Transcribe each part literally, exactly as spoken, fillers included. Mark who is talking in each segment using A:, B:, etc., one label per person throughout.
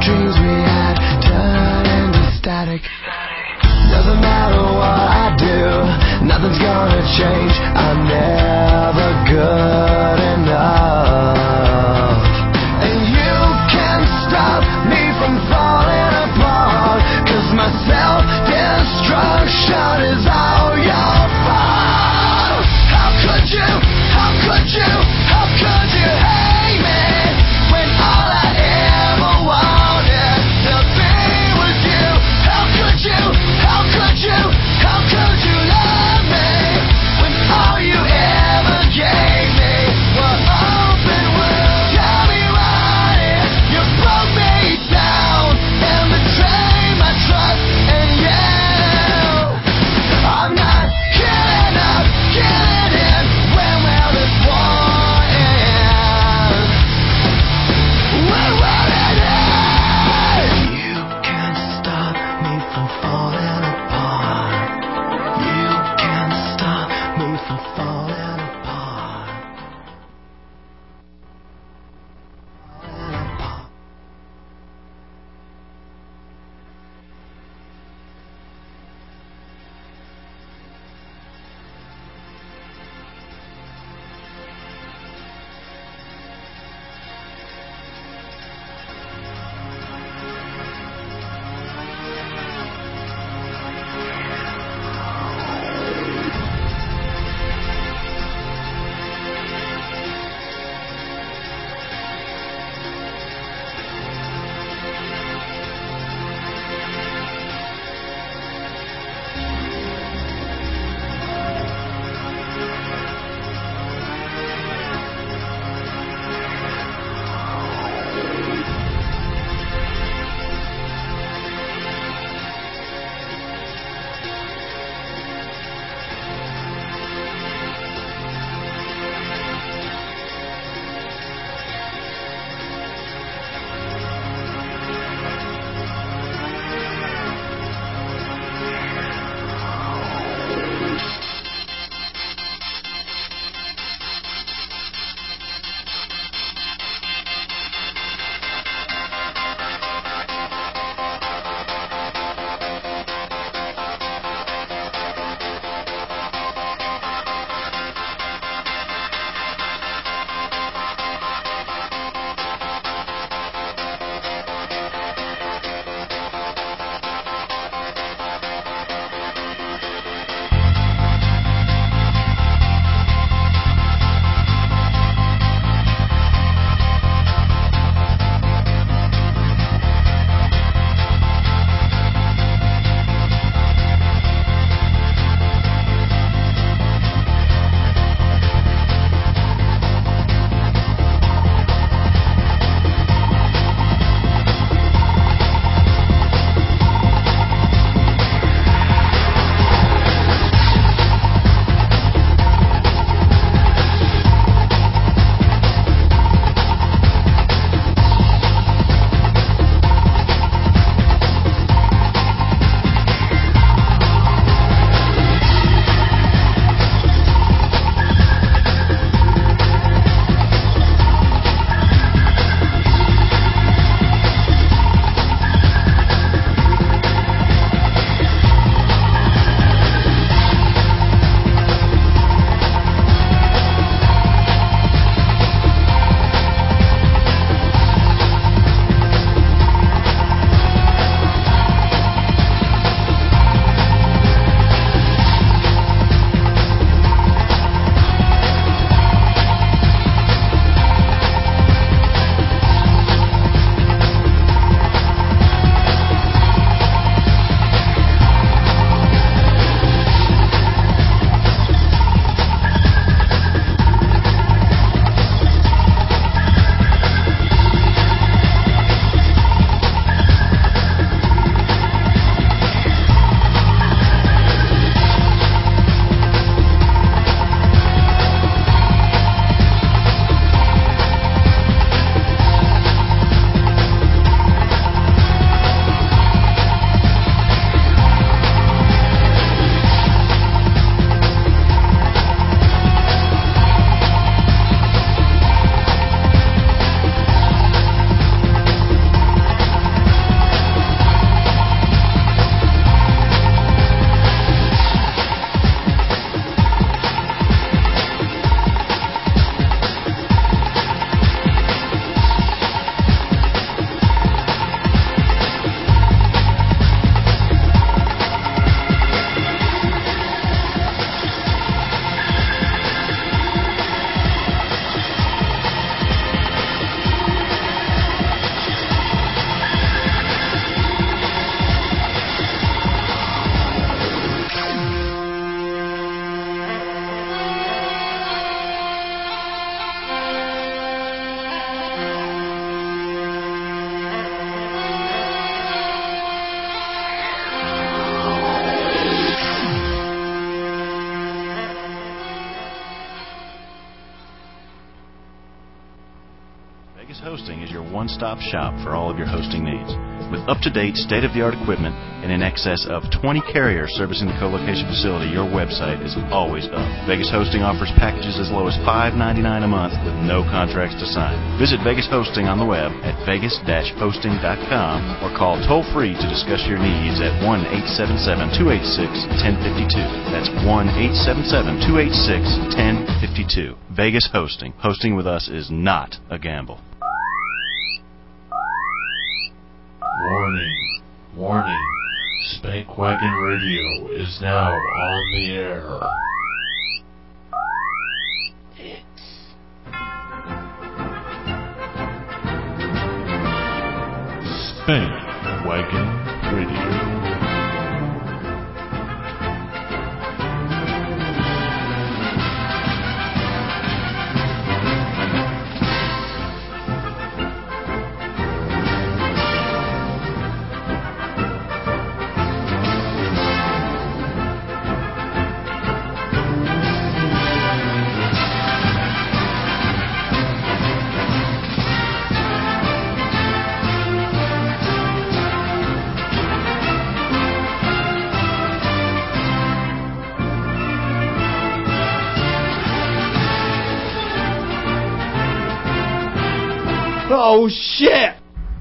A: dreams we had turn into static. Doesn't matter what I do, nothing's gonna change. I'm never good enough. And you can't stop me from falling apart, 'cause my self-destruction is all your fault. How could you, how could you, how could you hate me, when all I ever wanted to be was you? How could you, how could you, how could you love me, when all you ever gave me
B: one-stop shop for all of your hosting needs. With up-to-date, state-of-the-art equipment and in excess of twenty carriers servicing the co-location facility, your website is always up. Vegas Hosting offers packages as low as five dollars and ninety-nine cents a month with no contracts to sign. Visit Vegas Hosting on the web at vegas dash hosting dot com or call toll-free to discuss your needs at one eight seven seven, two eight six, one zero five two. That's one eight seven seven, two eight six, one zero five two. Vegas Hosting. Hosting with us is not a gamble.
C: Warning, warning, Spank Wagon Radio is now on the air. Spank Wagon Radio.
D: Oh, shit!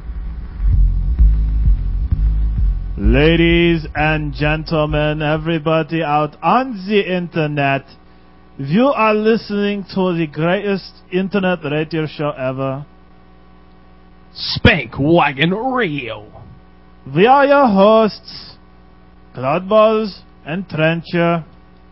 D: Ladies and gentlemen, everybody out on the internet, you are listening to the greatest internet radio show ever,
E: Spank Wagon Radio.
D: We are your hosts, Cloudballs and Trencher.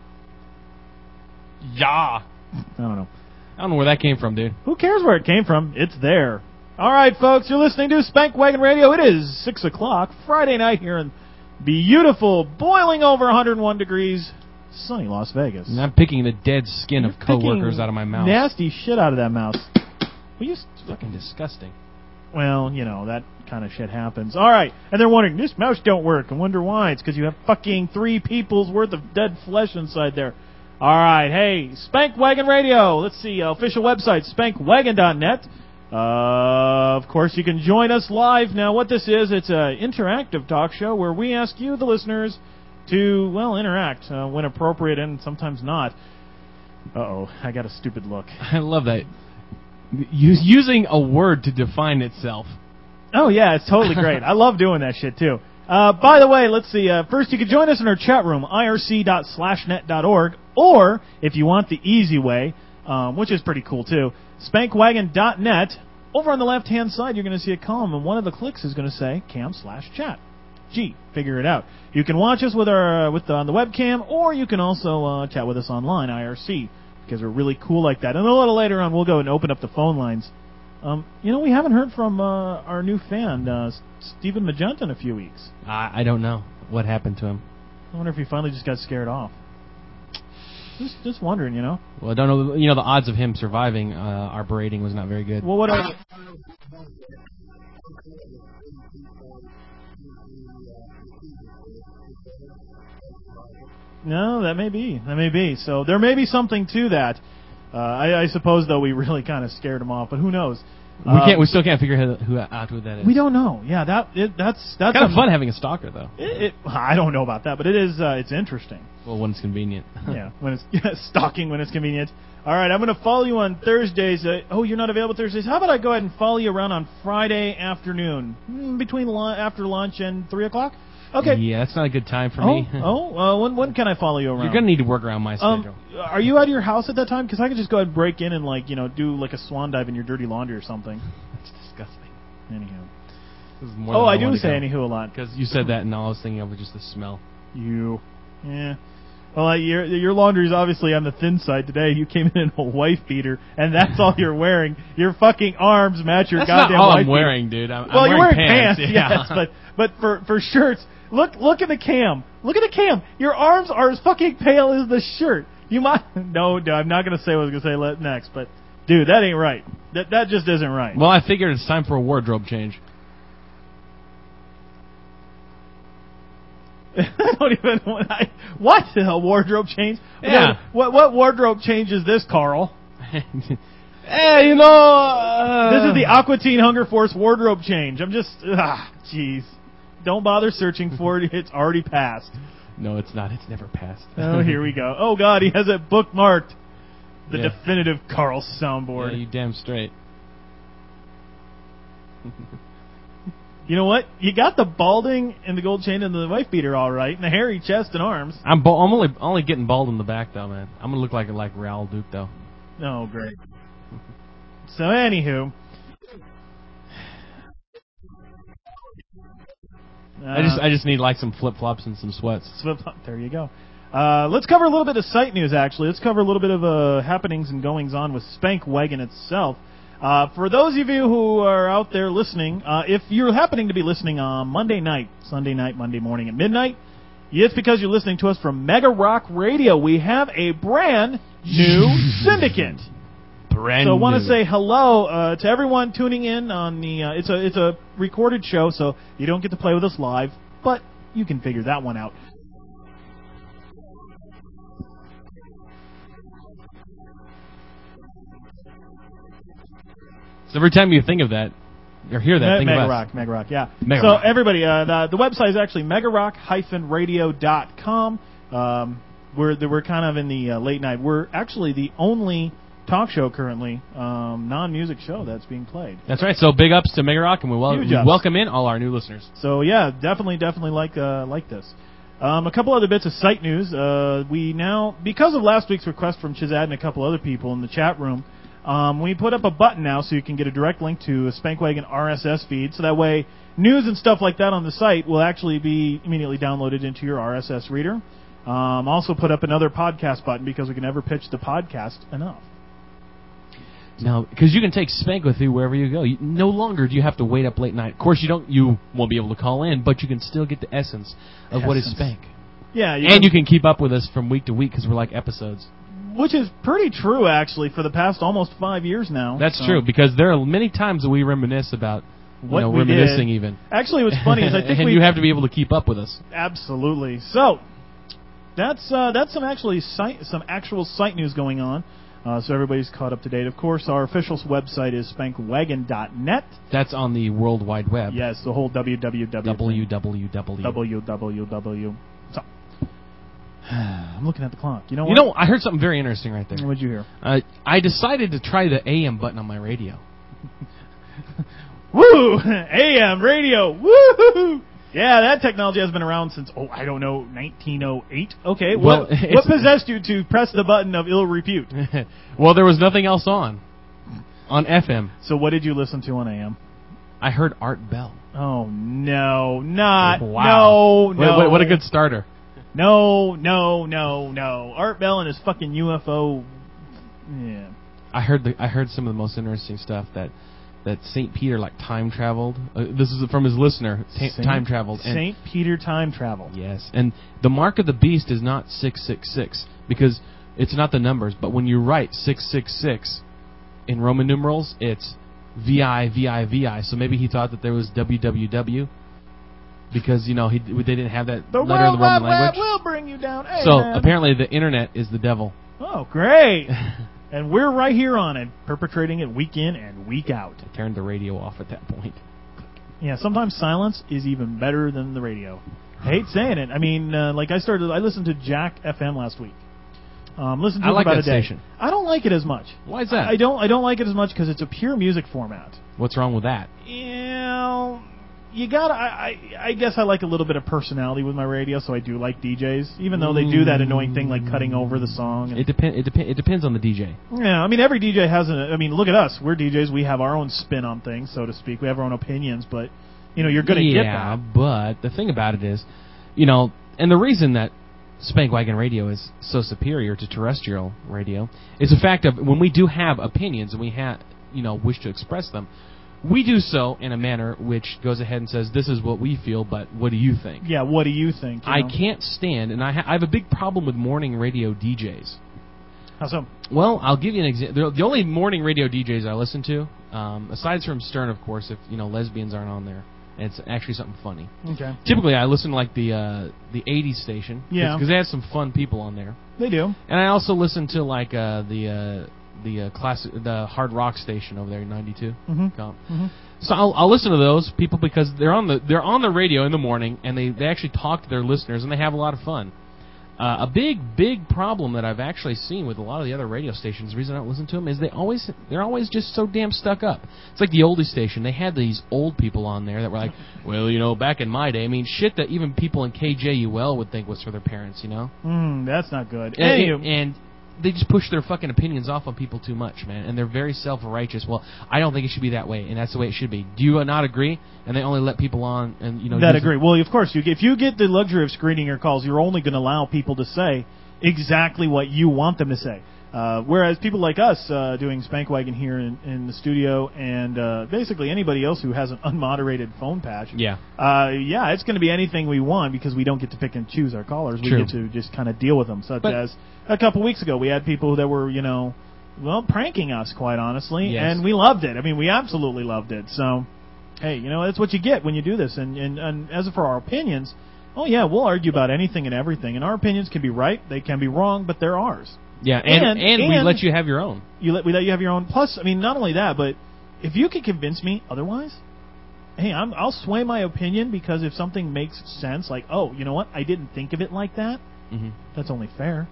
E: Yeah.
D: I don't know.
E: I don't know where that came from, dude.
D: Who cares where it came from? It's there. All right, folks, you're listening to Spank Wagon Radio. It is six o'clock, Friday night here in beautiful, boiling over one hundred one degrees, sunny Las Vegas.
E: And I'm picking the dead skin
D: You're
E: of coworkers out of my mouth.
D: Nasty shit out of that mouse. Well, you st-
E: fucking disgusting.
D: Well, you know, that kind of shit happens. All right, and they're wondering, this mouse don't work. I wonder why. It's because you have fucking three people's worth of dead flesh inside there. All right, hey, Spank Wagon Radio. Let's see, uh, official website, spank wagon dot net. Uh, of course, you can join us live. Now, what this is, it's an interactive talk show where we ask you, the listeners, to, well, interact uh, when appropriate and sometimes not. Uh-oh, I got a stupid look.
E: I love that. Us- using a word to define itself.
D: Oh, yeah, it's totally great. I love doing that shit, too. Uh, by the way, let's see. Uh, first, you can join us in our chat room, I R C dot slash net dot org, or, if you want the easy way, um, which is pretty cool, too, spank wagon dot net. Over on the left-hand side, you're going to see a column, and one of the clicks is going to say cam slash chat. Gee, figure it out. You can watch us with our uh, with the, on the webcam, or you can also uh, chat with us online, I R C, because we're really cool like that. And a little later on, we'll go and open up the phone lines. Um, you know, we haven't heard from uh, our new fan, uh, Stephen Magenta, in a few weeks.
E: I, I don't know what happened to him.
D: I wonder if he finally just got scared off. Just, just wondering, you know.
E: Well, I don't know. You know, the odds of him surviving uh, our berating was not very good.
D: Well, what are... No, that may be. That may be. So there may be something to that. Uh, I, I suppose, though, we really kind of scared him off, but who knows?
E: We
D: um,
E: can't. We still can't figure who, who out who that is.
D: We don't know. Yeah, that it, that's that's
E: kind of fun having a stalker, though.
D: It, it, I don't know about that, but it is. Uh, it's interesting.
E: Well, when it's convenient.
D: Yeah, when it's yeah, stalking when it's convenient. All right, I'm going to follow you on Thursdays. Uh, oh, you're not available Thursdays. How about I go ahead and follow you around on Friday afternoon, mm, between lu- after lunch and three o'clock? Okay.
E: Yeah, that's not a good time for
D: oh,
E: me.
D: oh, uh, when when can I follow you around?
E: You're gonna need to work around my schedule.
D: Um, are you out of your house at that time? Because I could just go ahead and break in and like you know do like a swan dive in your dirty laundry or something.
E: That's disgusting.
D: Anyhow.
E: This is more
D: Oh,
E: than
D: I,
E: I
D: do
E: wanted
D: say
E: to go.
D: anywho a lot.
E: Because you said that, and all I was thinking of was just the smell.
D: You. Yeah. Well, uh, your your laundry is obviously on the thin side today. You came in in a wife beater, and that's all you're wearing. Your fucking arms match your
E: that's
D: goddamn
E: not all
D: wife
E: I'm
D: beater.
E: wearing, dude. I'm,
D: well,
E: I'm
D: you're
E: wearing
D: wearing pants,
E: pants yeah.
D: yes, but but for for shirts, look look at the cam. Look at the cam. Your arms are as fucking pale as the shirt. You might no, no I'm not gonna say what I was gonna say let next, but dude, that ain't right. That that just isn't right.
E: Well, I figured it's time for a wardrobe change.
D: I don't even want. I, what a wardrobe change?
E: Yeah.
D: What what wardrobe change is this, Carl?
E: Hey, you know. Uh,
D: This is the Aqua Teen Hunger Force wardrobe change. I'm just, ah, jeez. Don't bother searching for it. It's already passed.
E: No, it's not. It's never passed.
D: Oh, here we go. Oh, God, he has it bookmarked. The
E: Yeah.
D: definitive Carl soundboard.
E: Yeah, you damn straight.
D: You know what? You got the balding and the gold chain and the wife beater all right, and the hairy chest and arms.
E: I'm ba- I'm only only getting bald in the back though, man. I'm gonna look like like Raoul Duke though.
D: Oh, great. So, anywho.
E: I just I just need like some flip flops and some sweats.
D: Flip flop. There you go. Uh, let's cover a little bit of site news, actually. Let's cover a little bit of uh, happenings and goings on with Spank Wagon itself. Uh, for those of you who are out there listening, uh, if you're happening to be listening on Monday night, Sunday night, Monday morning at midnight, it's because you're listening to us from Mega Rock Radio. We have a brand new syndicate.
E: Brand
D: So I want to
E: new.
D: say hello uh, to everyone tuning in on the. Uh, it's a it's a recorded show, so you don't get to play with us live, but you can figure that one out.
E: So every time you think of that, or hear that,
D: Me-
E: think
D: Mega
E: of us.
D: Rock, Mega Rock, yeah.
E: Mega
D: so
E: Rock.
D: everybody, uh, the, the website is actually mega rock dash radio dot com. Um, we're the, we're kind of in the uh, late night. We're actually the only talk show currently, um, non-music show that's being played.
E: That's right. So big ups to Mega Rock, and we, wel-
D: Huge
E: we
D: ups.
E: welcome in all our new listeners.
D: So yeah, definitely, definitely like uh, like this. Um, a couple other bits of site news. Uh, we now, because of last week's request from Chizad and a couple other people in the chat room, um, we put up a button now so you can get a direct link to a Spankwagon R S S feed. So that way, news and stuff like that on the site will actually be immediately downloaded into your R S S reader. Um, also put up another podcast button because we can never pitch the podcast enough.
E: No, because you can take Spank with you wherever you go. You, no longer do you have to wait up late night. Of course, you don't. You won't be able to call in, but you can still get the essence of what is
D: Essence.
E: Spank.
D: Yeah, you
E: And
D: can-
E: you can keep up with us from week to week because we're like episodes.
D: which is pretty true actually for the past almost five years now.
E: That's
D: So-
E: true because there are many times that we reminisce about you
D: What
E: know,
D: we
E: reminiscing
D: did.
E: even.
D: Actually, what's funny is I think
E: and
D: we
E: you have to be able to keep up with us.
D: absolutely. So that's uh, that's some actually site, some actual site news going on. Uh, so everybody's caught up to date. Of course, our official website is spankwagon dot net.
E: That's on the World Wide Web.
D: Yes, the whole www.
E: W W W.
D: www. So I'm looking at the clock. You know what?
E: You know, I heard something very interesting right there.
D: What'd you hear?
E: Uh, I decided to try the A M button on my radio.
D: Woo! A M radio. Woo! Yeah, that technology has been around since, oh, I don't know, nineteen oh eight. Okay,
E: Well,
D: what,
E: it's-
D: what possessed you to press the button of ill repute?
E: Well, there was nothing else on. On F M.
D: So what did you listen to on A M?
E: I heard Art Bell.
D: Oh, no, not,
E: Wow.
D: no, no.
E: What, what, what a good starter.
D: No, no, no, no. Art Bell and his fucking U F O, yeah.
E: I heard the I heard some of the most interesting stuff that that Saint Peter like time traveled. Uh, this is from his listener. Ta-
D: Saint-
E: time traveled. And
D: Saint Peter time travel.
E: yes, and the mark of the beast is not six six six because it's not the numbers, but when you write six six six in Roman numerals, it's V I V I V I. So maybe he thought that there was W W W because you know he they didn't have that
D: The
E: letter in
D: World
E: the Roman
D: Wide Web
E: language.
D: will bring you down. Hey,
E: So
D: man.
E: apparently the internet is the devil.
D: Oh, great. And we're right here on it, perpetrating it week in and week out.
E: I turned the radio off at that point.
D: Yeah, sometimes silence is even better than the radio. I hate saying it. I mean, uh, like I started, I listened to Jack F M last week. Um, listened to
E: I
D: it
E: like
D: for about
E: that
D: a day.
E: station.
D: I don't like it as much.
E: Why is that?
D: I don't. I don't like it as much because it's a pure music format.
E: What's wrong with that?
D: You know, you gotta. I, I, I guess I like a little bit of personality with my radio, so I do like D Js, even though they do that annoying thing like cutting over the song. And,
E: It depend. It depend. It depends on the D J.
D: yeah, I mean, every D J has a. I mean, look at us. We're D Js. We have our own spin on things, so to speak. We have our own opinions, but you know, you're gonna
E: yeah,
D: get that.
E: but the thing about it is, you know, and the reason that Spankwagon Radio is so superior to terrestrial radio is the fact of when we do have opinions and we have, you know, wish to express them, we do so in a manner which goes ahead and says, "This is what we feel, but what do you think?"
D: Yeah, what do you think? you
E: I
D: know?
E: can't stand, and I, ha- I have a big problem with morning radio D Js.
D: How so?
E: Well, I'll give you an example. The only morning radio D Js I listen to, um, aside from Stern, of course, if you know lesbians aren't on there, and it's actually something funny.
D: Okay.
E: Typically, I listen to like the uh, the eighties station,
D: Yeah.
E: because they have some fun people on there,
D: They do.
E: and I also listen to like uh, the uh, the uh, classic, the hard rock station over there, ninety-two.
D: Mhm.
E: Comp.
D: Mhm.
E: So I'll, I'll listen to those people because they're on the they're on the radio in the morning and they, they actually talk to their listeners and they have a lot of fun. Uh, a big big problem that I've actually seen with a lot of the other radio stations, the reason I don't listen to them is they always they're always just so damn stuck up. It's like the oldie station. They had these old people on there that were like, well, you know, back in my day, I mean, shit that even people in K J U L would think was for their parents, you know.
D: Mm, that's not good.
E: And,
D: Anywho.
E: and they just push their fucking opinions off on people too much, man. And they're very self-righteous. Well, I don't think it should be that way, and that's the way it should be. Do you not agree? And they only let people on, and you know.
D: That
E: use
D: agree. Well, of course, you, if you get the luxury of screening your calls, you're only going to allow people to say exactly what you want them to say. Uh, whereas people like us uh, doing Spankwagon here in, in the studio, and uh, basically anybody else who has an unmoderated phone patch,
E: Yeah.
D: uh, yeah, it's going to be anything we want because we don't get to pick and choose our callers. We
E: True.
D: get to just kind of deal with them. Such
E: But-
D: as a couple weeks ago, we had people that were, you know, well, pranking us, quite honestly,
E: Yes.
D: and we loved it. I mean, we absolutely loved it. So, hey, you know, that's what you get when you do this. And, and, and as for our opinions, oh yeah, we'll argue about anything and everything, and our opinions can be right, they can be wrong, but they're ours.
E: Yeah, and,
D: And-
E: and, we
D: and-
E: let you have your own.
D: You let we let you have your own. Plus, I mean, not only that, but if you can convince me otherwise, hey, I'm, I'll sway my opinion because if something makes sense, like, oh, you know what, I didn't think of it like that.
E: Mm-hmm.
D: That's only fair.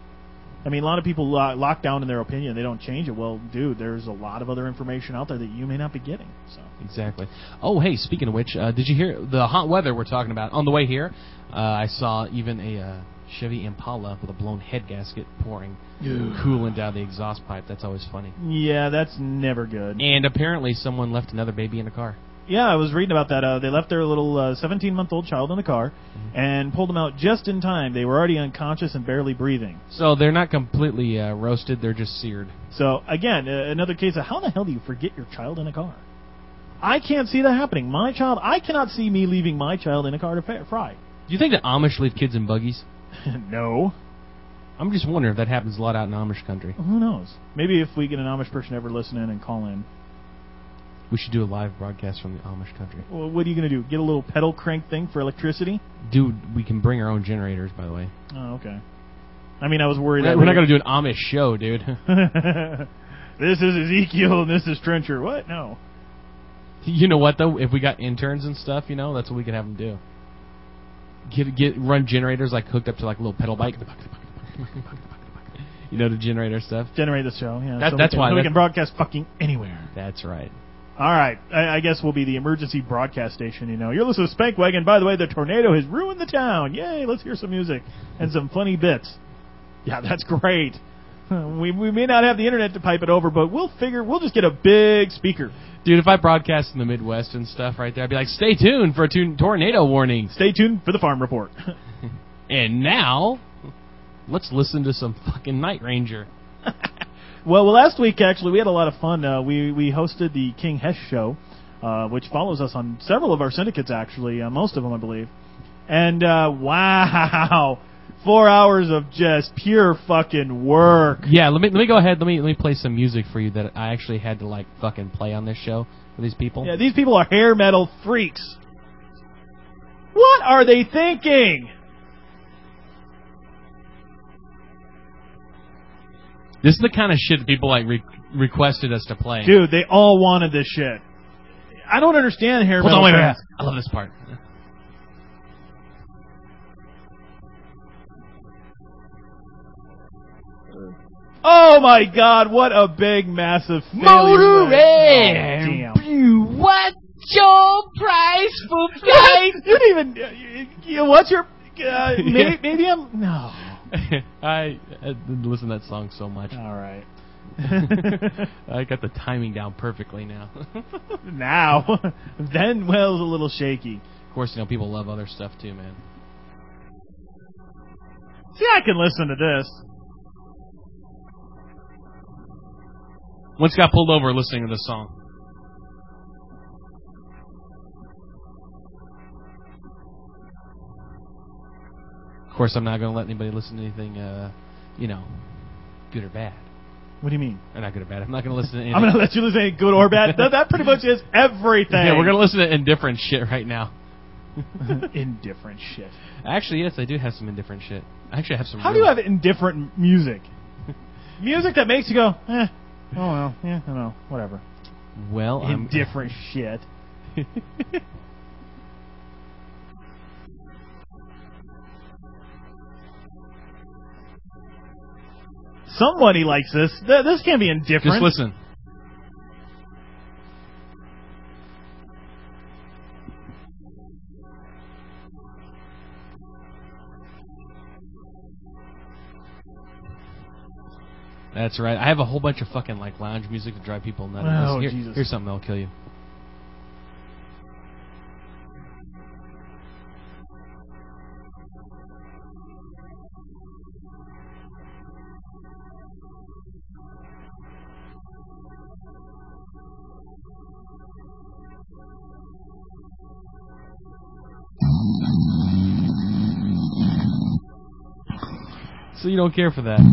D: I mean, a lot of people lo- lock down in their opinion; they don't change it. Well, dude, there's a lot of other information out there that you may not be getting. So.
E: Exactly. Oh, hey, speaking of which, uh, did you hear the hot weather we're talking about? On the way here, uh, I saw even a uh, Chevy Impala with a blown head gasket pouring coolant down the exhaust pipe. That's always funny.
D: Yeah, that's never good.
E: And apparently someone left another baby in a car.
D: Yeah, I was reading about that. Uh, they left their little uh, seventeen-month-old child in the car
E: Mm-hmm.
D: and pulled him out just in time. They were already unconscious and barely breathing.
E: So they're not completely uh, roasted, they're just seared.
D: So, again, uh, another case of how the hell do you forget your child in a car? I can't see that happening. My child, I cannot see me leaving my child in a car to fa- fry.
E: Do you think the Amish leave kids in buggies?
D: No.
E: I'm just wondering if that happens a lot out in Amish country.
D: Who knows? Maybe if we get an Amish person ever listen in and call in.
E: We should do a live broadcast from the Amish country.
D: Well, what are you going to do? Get a little pedal crank thing for electricity?
E: Dude, we can bring our own generators, by the way.
D: Oh, okay. I mean, I was worried
E: We're,
D: that
E: we're not going to do an Amish show, dude.
D: This is Ezekiel and this is Trencher. What? No.
E: You know what, though? If we got interns and stuff, you know, that's what we could have them do. Get get run generators like hooked up to like a little pedal bike. You know the generator stuff.
D: Generate the show. Yeah.
E: That-
D: so
E: that's
D: we can,
E: why
D: so we
E: that-
D: can broadcast fucking anywhere.
E: That's right.
D: All right. I, I guess we'll be the emergency broadcast station. You know, you're listening to Spankwagon. By the way, the tornado has ruined the town. Yay! Let's hear some music and some funny bits. Yeah, that's great. We we may not have the internet to pipe it over, but we'll figure. We'll just get a big speaker.
E: Dude, if I broadcast in the Midwest and stuff right there, I'd be like, stay tuned for tu- tornado warnings.
D: Stay tuned for the farm report.
E: And now, let's listen to some fucking Night Ranger.
D: Well, well, last week actually we had a lot of fun. Uh, we we hosted the King Hesh show, uh, which follows us on several of our syndicates actually, uh, most of them I believe. And uh, wow, four hours of just pure fucking work.
E: Yeah, let me let me go ahead. Let me let me play some music for you that I actually had to like fucking play on this show for these people.
D: Yeah, these people are hair metal freaks. What are they thinking?
E: This is the kind of shit that people like re- requested us to play.
D: Dude, they all wanted this shit. I don't understand hair
E: Hold
D: metal
E: on, wait, wait,
D: fans.
E: wait. I love this part.
D: Oh my god, what a big, massive failure.
E: Motorhead!
D: Oh, damn.
E: You, what's your price for flight?
D: You didn't even. Uh, you, you, what's your. Uh, maybe, maybe I'm. No.
E: I, I listen to that song so much.
D: All right.
E: I got the timing down perfectly now.
D: Now. Then, well, it was a little shaky.
E: Of course, you know, people love other stuff too, man.
D: See, I can listen to this.
E: Once got pulled over listening to this song. Of course, I'm not going to let anybody listen to anything, uh, you know, good or bad.
D: What do you mean?
E: Or not good or bad. I'm not going to listen to anything.
D: I'm going to let you listen to any good or bad. that, that pretty much is everything.
E: Yeah, we're going to listen to indifferent shit right now.
D: Indifferent shit.
E: Actually, yes, I do have some indifferent shit. I actually have some.
D: How do
E: real-
D: you have indifferent music? Music that makes you go, eh, oh well, yeah, I don't know, whatever.
E: Well, I'm
D: Indifferent shit. Somebody likes this. Th- This can't be indifferent.
E: Just listen. That's right. I have a whole bunch of fucking like lounge music to drive people nuts.
D: Oh,
E: Here-
D: Jesus.
E: Here's something that'll kill you. So you don't care for that.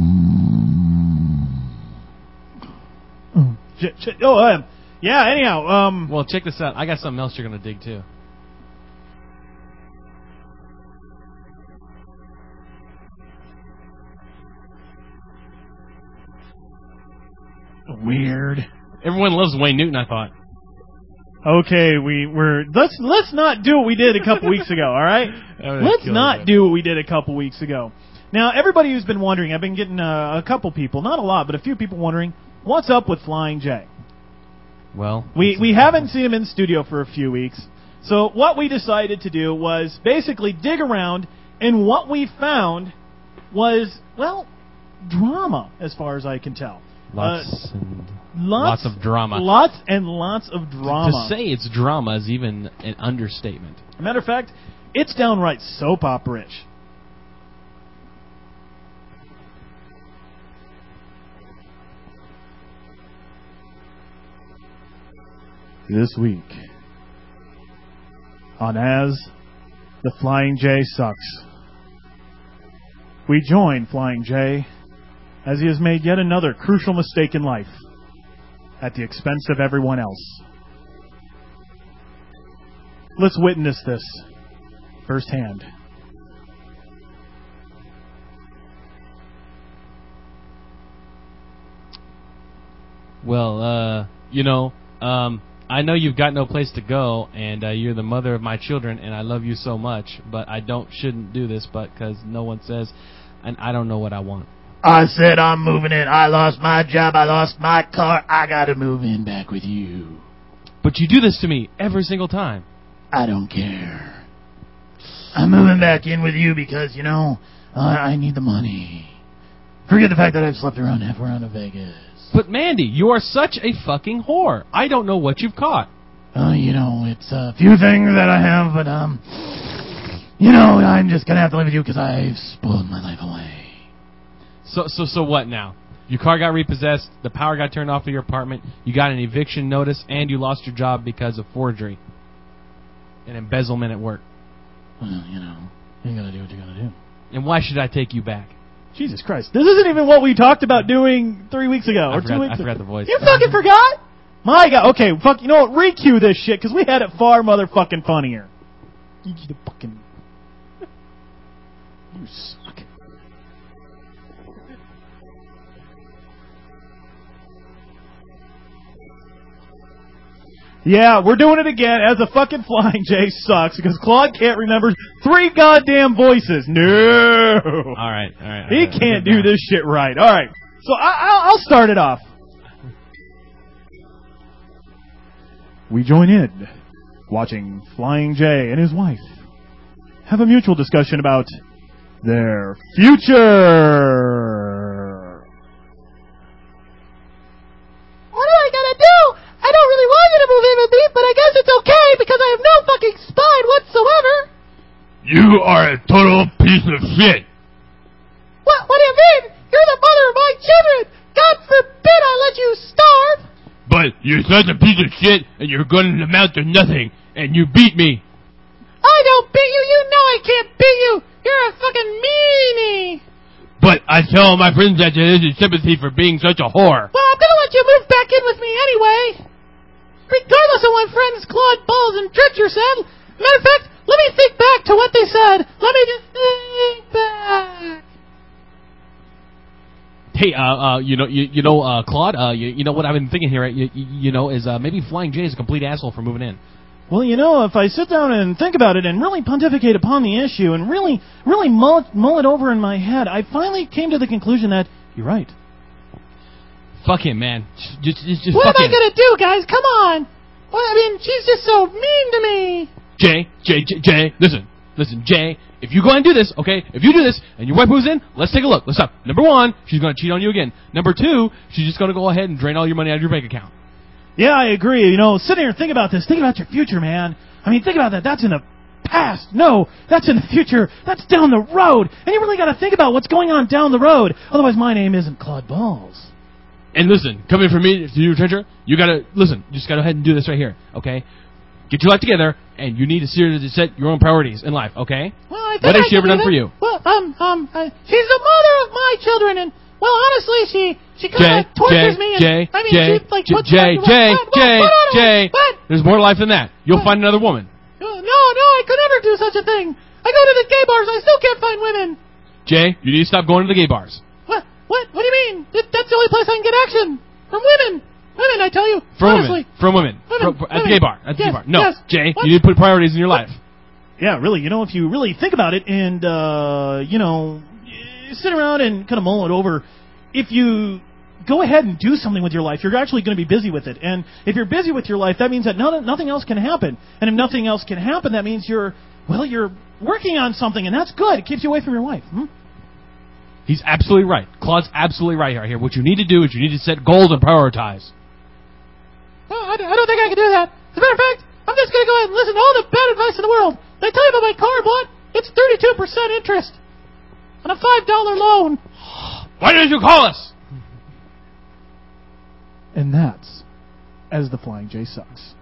D: Shit, shit. Oh, uh, yeah, anyhow, um...
E: Well, check this out. I got something else you're going to dig, too.
D: Weird.
E: Everyone loves Wayne Newton, I thought.
D: Okay, we we're let's let's not do what we did a couple weeks ago, all right?
E: would
D: Let's
E: kill
D: not
E: you.
D: do what we did a couple weeks ago. Now, everybody who's been wondering, I've been getting uh, a couple people, not a lot, but a few people wondering, what's up with Flying J?
E: Well,
D: We we haven't seen him in studio for a few weeks. So what we decided to do was basically dig around, and what we found was, well, drama, as far as I can tell.
E: lots
D: Uh,
E: and
D: lots,
E: lots of drama.
D: Lots and lots of drama.
E: To say it's drama is even an understatement.
D: Matter of fact, it's downright soap opera-ish. This week on As the Flying J Sucks, we join Flying J as he has made yet another crucial mistake in life at the expense of everyone else. Let's witness this firsthand.
E: Well, uh, you know, um, I know you've got no place to go, and uh, you're the mother of my children, and I love you so much, but I don't shouldn't do this, but because no one says, and I don't know what I want.
F: I said I'm moving in. I lost my job. I lost my car. I gotta move in back with you.
E: But you do this to me every single time.
F: I don't care. I'm moving back in with you because, you know, I, I need the money. Forget the fact that I've slept around half around to Vegas.
E: But Mandy, you are such a fucking whore. I don't know what you've caught.
F: Uh, you know, it's a few things that I have, but, um, you know, I'm just gonna have to live with you because I've spoiled my life away.
E: So, so, so what now? Your car got repossessed, the power got turned off of your apartment, you got an eviction notice, and you lost your job because of forgery and embezzlement at work.
F: Well, you know, you gotta do what you gotta do.
E: And why should I take you back?
D: Jesus Christ. This isn't even what we talked about doing three weeks ago.
E: I
D: or
E: forgot-
D: two weeks
E: I forgot
D: ago.
E: the voice.
D: You fucking forgot? My God. Okay, fuck. You know what? Re-cue this shit, because we had it far motherfucking funnier. You the fucking... You suck. Yeah, we're doing it again as a fucking Flying J sucks because Claude can't remember three goddamn voices. No.
E: All right, all right.
D: He
E: all right,
D: can't
E: okay,
D: do this shit right. All right. So I, I'll, I'll start it off. We join in watching Flying J and his wife have a mutual discussion about their future.
F: What am I gonna do? I don't really want you to move in with me, but I guess it's okay because I have no fucking spine whatsoever.
C: You are a total piece of shit.
F: What? What do you mean? You're the mother of my children. God forbid I let you starve.
C: But you're such a piece of shit, and you're going to amount to nothing, and you beat me.
F: I don't beat you. You know I can't beat you. You're a fucking meanie.
C: But I tell all my friends that it is sympathy for being such a whore.
F: Well, I'm gonna let you move back in with me anyway. Regardless of what friends Claude Balls and Dredger said. Matter of fact, let me think back to what they said. Let me just think back.
E: Hey, uh, uh, you know, you, you know, uh, Claude, uh, you, you know what I've been thinking here, you, you, you know, is uh, maybe Flying J is a complete asshole for moving in.
D: Well, you know, if I sit down and think about it and really pontificate upon the issue and really, really mull it, mull it over in my head, I finally came to the conclusion that you're right.
E: Fuck him, man. Just, just, just
F: What
E: fuck
F: am I
E: him.
F: gonna do, guys? Come on. Well, I mean, she's just so mean to me.
E: Jay, Jay, Jay, Jay, listen, listen, Jay, if you go and do this, okay, if you do this, and your wife moves in, let's take a look. Let's stop. Number one, she's going to cheat on you again. Number two, she's just going to go ahead and drain all your money out of your bank account.
D: Yeah, I agree. You know, sit here and think about this. Think about your future, man. I mean, think about that. That's in the past. No, that's in the future. That's down the road. And you really got to think about what's going on down the road. Otherwise, my name isn't Claude Balls.
E: And listen, coming from me to you, Treasure, you got to, listen, you just got to go ahead and do this right here, okay? Get your life together, and you need to seriously set your own priorities in life, okay?
F: Well, I think
E: What
F: I
E: has she
F: can
E: ever
F: do
E: done
F: that.
E: for you?
F: Well, um, um, uh, she's the mother of my children, and well, honestly, she she
E: Jay,
F: kind of tortures
E: Jay,
F: me. And,
E: Jay,
F: I mean,
E: Jay,
F: she like
E: Jay,
F: puts
E: Jay,
F: what,
E: Jay,
F: what, what,
E: Jay,
F: what, what,
E: Jay.
F: What?
E: There's more to life than that. You'll find another woman.
F: No, no, I could never do such a thing. I go to the gay bars, I still can't find women.
E: Jay, you need to stop going to the gay bars.
F: What? What? What do you mean? That, that's the only place I can get action from women. Women, I tell you.
E: From
F: honestly.
E: women. From women.
F: Women,
E: From- at the
F: women.
E: gay bar. At the
F: Yes,
E: gay bar. No,
F: yes.
E: Jay,
F: What?
E: you need to put priorities in your life.
D: Yeah, really. You know, if you really think about it and, uh, you know, sit around and kind of mull it over, if you go ahead and do something with your life, you're actually going to be busy with it. And if you're busy with your life, that means that none, nothing else can happen. And if nothing else can happen, that means you're, well, you're working on something, and that's good. It keeps you away from your wife. Hmm?
E: He's absolutely right. Claude's absolutely right right here. What you need to do is you need to set goals and prioritize.
F: Oh, I, I don't think I can do that. As a matter of fact, I'm just going to go ahead and listen to all the bad advice in the world. Did I tell you about my car I bought? It's thirty-two percent interest on a five dollar loan.
E: Why didn't you call us?
D: And that's As the Flying J Sucks.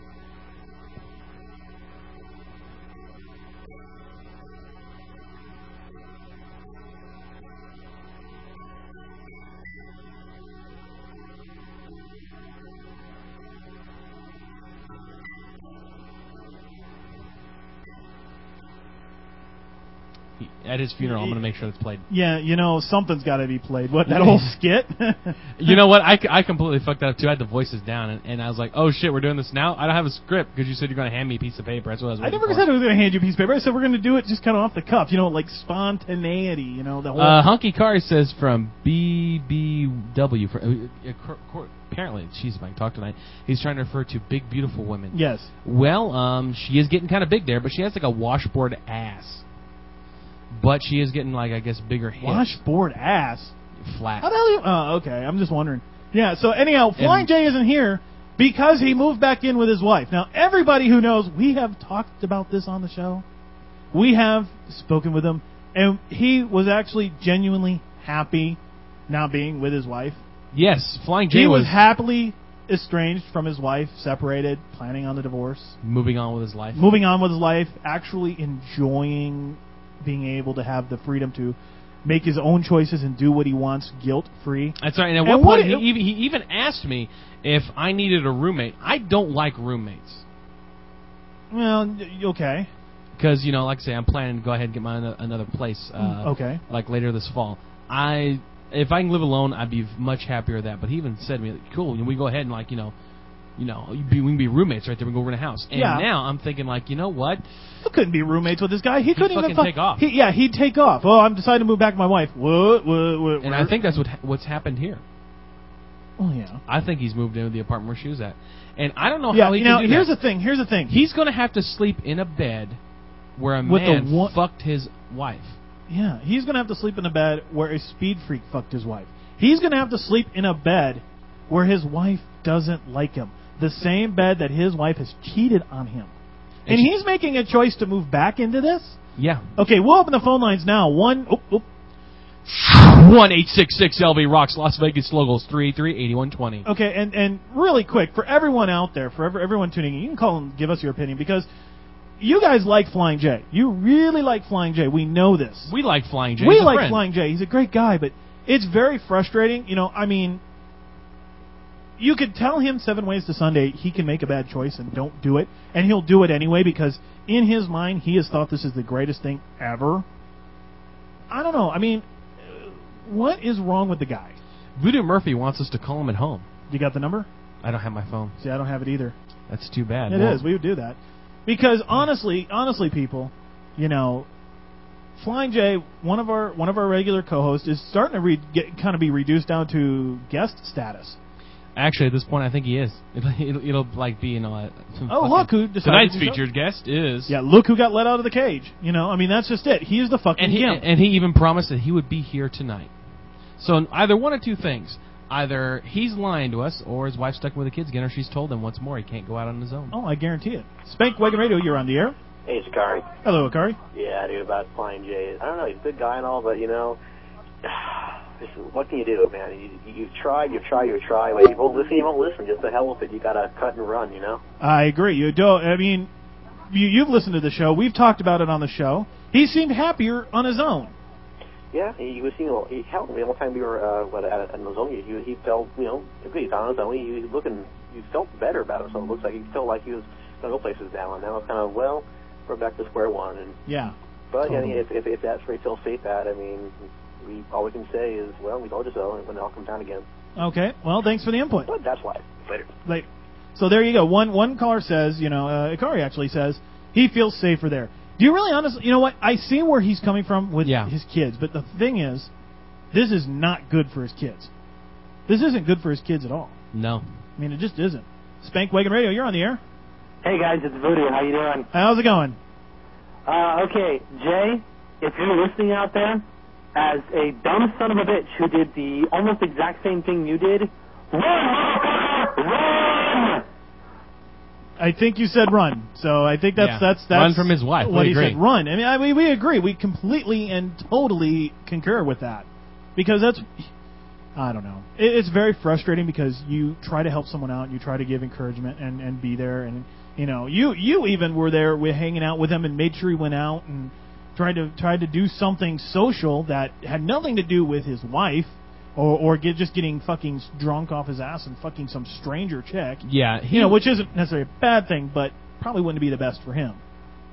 E: At his funeral, I'm going to make sure it's played.
D: Yeah, you know, something's got to be played. What, that whole skit?
E: You know what? I, I completely fucked that up, too. I had the voices down, and, and I was like, oh, shit, we're doing this now? I don't have a script, because you said you're going to hand me a piece of paper. That's what I was
D: I
E: waiting
D: never
E: for.
D: said I was going to hand you a piece of paper. I said we're going to do it just kind of off the cuff. You know, like spontaneity. You know, the whole...
E: Uh, Hunky Kari says from B B W. For, uh, uh, cor- cor- apparently, jeez, if I can talk tonight, he's trying to refer to big, beautiful women.
D: Yes.
E: Well, um, she is getting kind of big there, but she has like a washboard ass. But she is getting, like, I guess, bigger hips.
D: Washboard ass?
E: Flat.
D: How the hell you... Oh, okay. I'm just wondering. Yeah, so anyhow, Flying
E: And-
D: J isn't here because he moved back in with his wife. Now, everybody who knows, we have talked about this on the show. We have spoken with him. And he was actually genuinely happy now being with his wife.
E: Yes, Flying J
D: He was
E: was
D: happily estranged from his wife, separated, planning on the divorce.
E: moving on with his life.
D: Moving on with his life, actually enjoying being able to have the freedom to make his own choices and do what he wants guilt-free.
E: That's right. And at
D: And
E: one
D: what
E: point,
D: it-
E: he, even, he even asked me if I needed a roommate. I don't like roommates.
D: Well, y- okay.
E: Because, you know, like I say, I'm planning to go ahead and get my ano- another place, uh,
D: Okay.
E: like later this fall. I, if I can live alone, I'd be much happier with that. But he even said to me, like, cool, we go ahead and, like, you know, you know, you be, we can be roommates right there. We can go rent a house. And
D: Yeah.
E: now I'm thinking, like, you know what?
D: You couldn't be roommates with this guy. He couldn't even
E: fucking
D: fu-
E: take off.
D: He, yeah, he'd take off. Oh, I'm deciding to move back with my wife. What? What? What?
E: And I think that's what what's happened here.
D: Oh, yeah.
E: I think he's moved into the apartment where she was at. And I don't know
D: Yeah,
E: how he
D: now,
E: can do
D: here's
E: that.
D: the thing. Here's the thing.
E: He's going to have to sleep in a bed where a
D: With the
E: man
D: one-
E: fucked his wife.
D: Yeah, he's going to have to sleep in a bed where a speed freak fucked his wife. He's going to have to sleep in a bed where his wife doesn't like him. The same bed that his wife has cheated on him. And
E: And she-
D: he's making a choice to move back into this?
E: Yeah.
D: Okay, we'll open the phone lines now. One, oh, oh,
E: one eight six six L V Rocks, Las Vegas logos three three eight one two zero.
D: okay, and, and really quick, for everyone out there, for every, everyone tuning in, you can call and give us your opinion because you guys like Flying J. You really like Flying J. We know this.
E: We like Flying J.
D: We
E: He's a
D: like
E: friend.
D: Flying J. He's a great guy, but it's very frustrating. You know, I mean, you could tell him seven ways to Sunday he can make a bad choice and don't do it, and he'll do it anyway because in his mind he has thought this is the greatest thing ever. I don't know. I mean, what is wrong with the guy?
E: Voodoo Murphy wants us to call him at home.
D: You got the number?
E: I don't have my phone.
D: See, I don't have it either.
E: That's too bad.
D: It
E: Well,
D: is. We would do that. Because honestly, honestly, people, you know, Flying J, one of our one of our regular co-hosts, is starting to re- get kind of be reduced down to guest status.
E: Actually, at this point, I think he is. It'll, it'll, it'll like be, you know. Uh,
D: Oh, look who decided
E: tonight's
D: to show-
E: featured guest is.
D: Yeah, look who got let out of the cage. You know, I mean, that's just it. He is the fucking
E: And he,
D: gimp.
E: and he even promised that he would be here tonight. So either one of two things. Either he's lying to us, or his wife's stuck with the kids again, or she's told him once more he can't go out on his own.
D: Oh, I guarantee it. Spank Wagon Radio, you're on the air.
G: Hey, it's Akari.
D: Hello, Akari.
G: Yeah, dude, about Flying J. I don't know, he's a good guy and all, but, you know, what can you do, man? You, you've tried, you've tried, you've tried, but you won't listen, you won't listen. Just the hell with it. You gotta cut and run, you know?
D: I agree. You don't. I mean, you, you've listened to the show. We've talked about it on the show. He seemed happier on his own.
G: Yeah, he was, you know, he helped me. One time we were, uh, what, at, at Mazonia, he, he felt, you know, he's on his own. He was looking, he felt better about himself. It looks like he felt like he was going to go places now, and now it's kind of, well, we're back to square one. And
D: Yeah.
G: But,
D: Totally.
G: I mean, if, if, if that's where he feels safe at, I mean, we all we can say is, well, we told you so, and when it all comes down again.
D: Okay. Well, thanks for the input.
G: But that's life. Later.
D: Like, so there you go. One one caller says, you know, uh, Ikari actually says he feels safer there. Do you really honestly, you know what? I see where he's coming from with
E: Yeah.
D: his kids, but the thing is, this is not good for his kids. This isn't good for his kids at all.
E: No.
D: I mean, it just isn't. Spank Wagon Radio, you're on the air.
H: Hey guys, it's Voodoo. How you doing?
D: How's it going?
H: Uh, okay, Jay, if you're listening out there, as a dumb son of a bitch who did the almost exact same thing you did, run, motherfucker, run!
D: I think you said run. So I think that's
E: Yeah.
D: that's that's
E: Run from his wife.
D: What
E: We
D: he
E: agree.
D: said, run. I mean, I mean, we agree. We completely and totally concur with that because that's. I don't know. It, it's very frustrating because you try to help someone out, and you try to give encouragement and, and be there, and you know, you you even were there with hanging out with him and made sure he went out and tried to tried to do something social that had nothing to do with his wife, or or get just getting fucking drunk off his ass and fucking some stranger chick.
E: Yeah. He,
D: You know, which isn't necessarily a bad thing, but probably wouldn't be the best for him.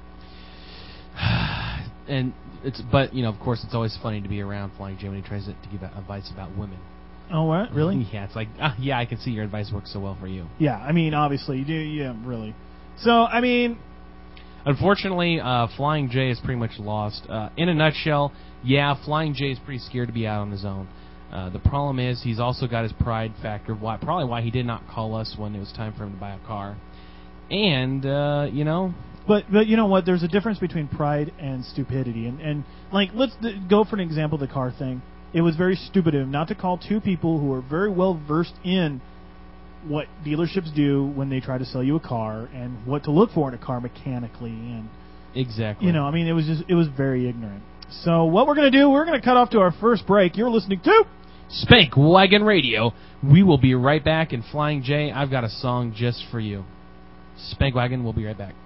E: and it's but you know of course it's always funny to be around Flying J when he tries to, to give advice about women.
D: Oh, what? Really?
E: Yeah, it's like ah, yeah, I can see your advice works so well for you.
D: Yeah, I mean, obviously, you do. Yeah, really. So, I mean,
E: Unfortunately, uh, Flying J is pretty much lost. Uh, in a nutshell, yeah, Flying J is pretty scared to be out on his own. Uh, the problem is he's also got his pride factor, why, probably why he did not call us when it was time for him to buy a car. And, uh, you know...
D: but but you know what? There's a difference between pride and stupidity. And, and like, let's th- go for an example of the car thing. It was very stupid of him not to call two people who are very well versed in what dealerships do when they try to sell you a car and what to look for in a car mechanically. And
E: Exactly.
D: you know, I mean, it was just it was very ignorant. So what we're going to do, we're going to cut off to our first break. You're listening to
E: Spank Wagon Radio. We will be right back. And Flying J, I've got a song just for you. Spank Wagon, we'll be right back.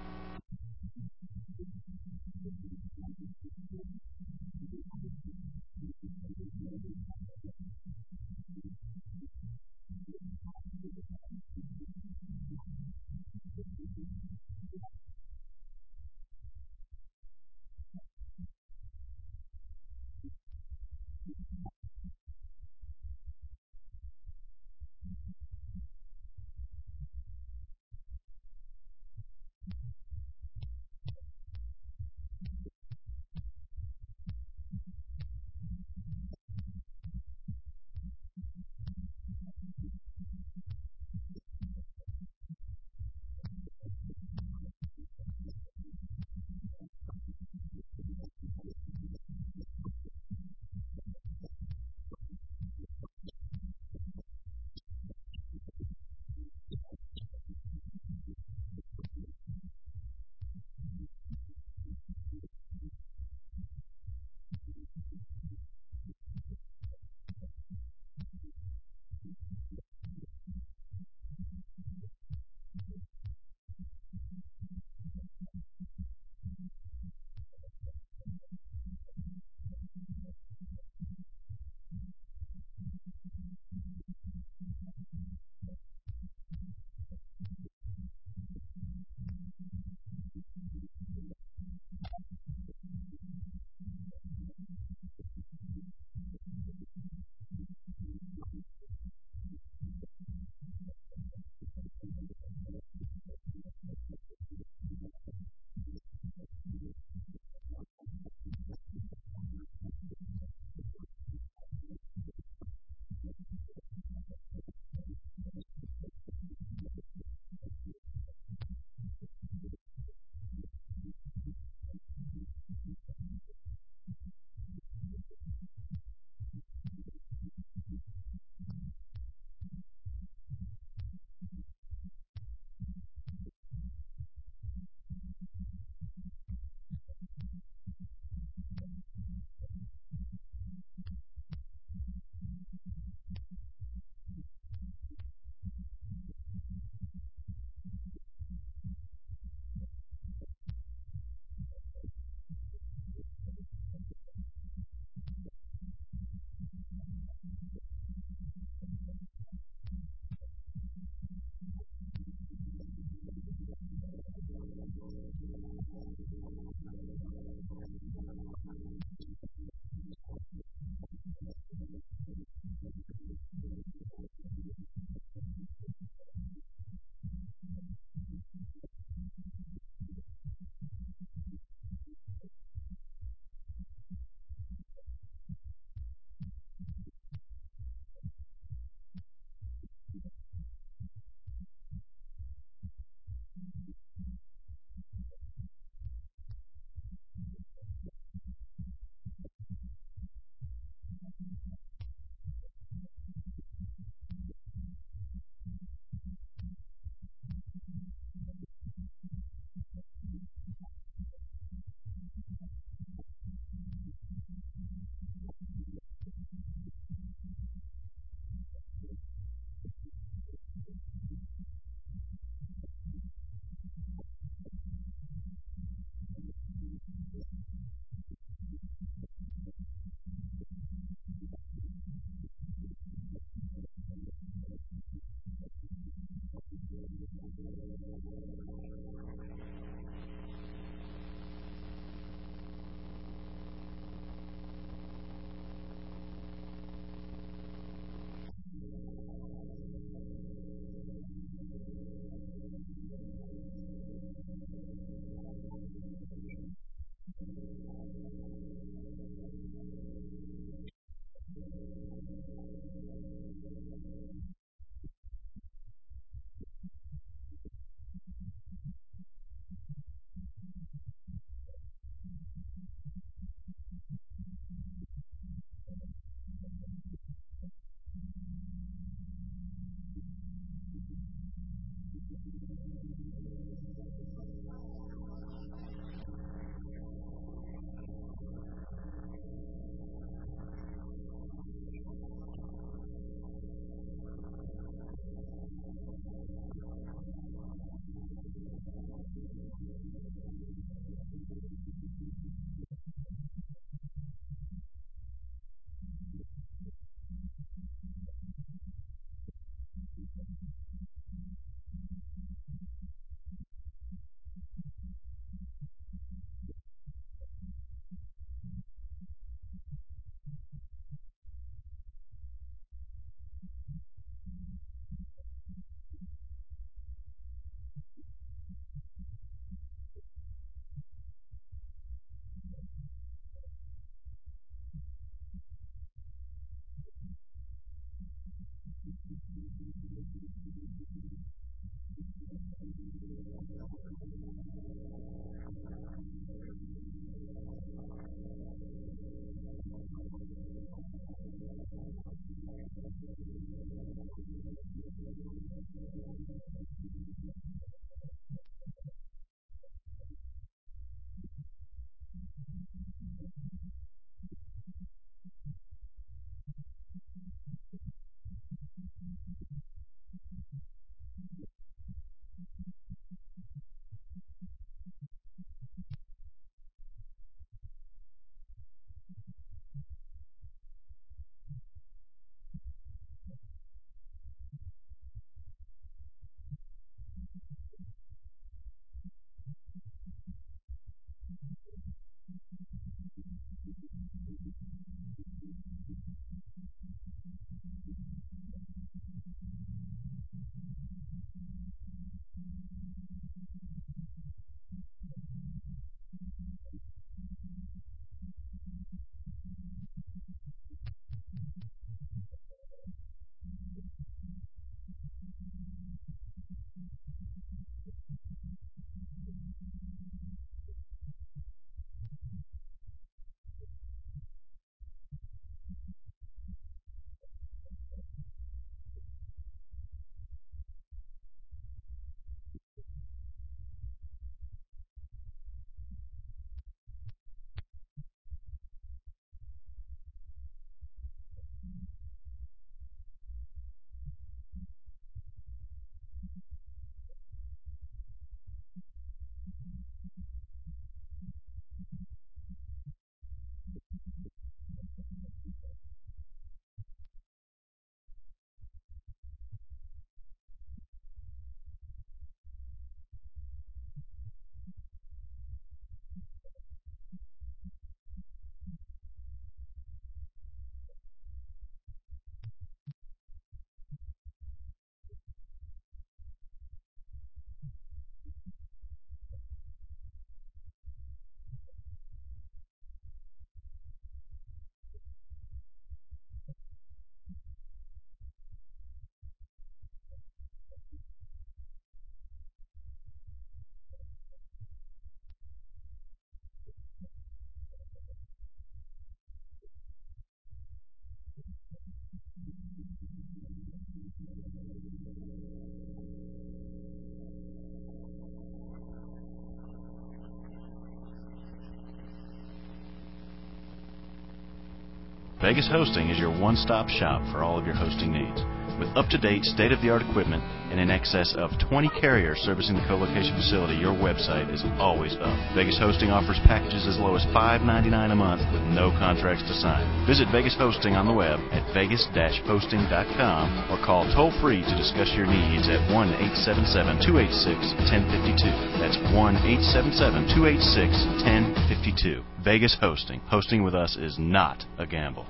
B: Vegas Hosting is your one-stop shop for all of your hosting needs. With up-to-date, state-of-the-art equipment and in excess of twenty carriers servicing the co-location facility, your website is always up. Vegas Hosting offers packages as low as five dollars and ninety-nine cents a month with no contracts to sign. Visit Vegas Hosting on the web at vegas dash hosting dot com or call toll-free to discuss your needs at one eight seven seven, two eight six, one zero five two. That's one eight seven seven, two eight six, one zero five two. Vegas Hosting. Hosting with us is not a gamble.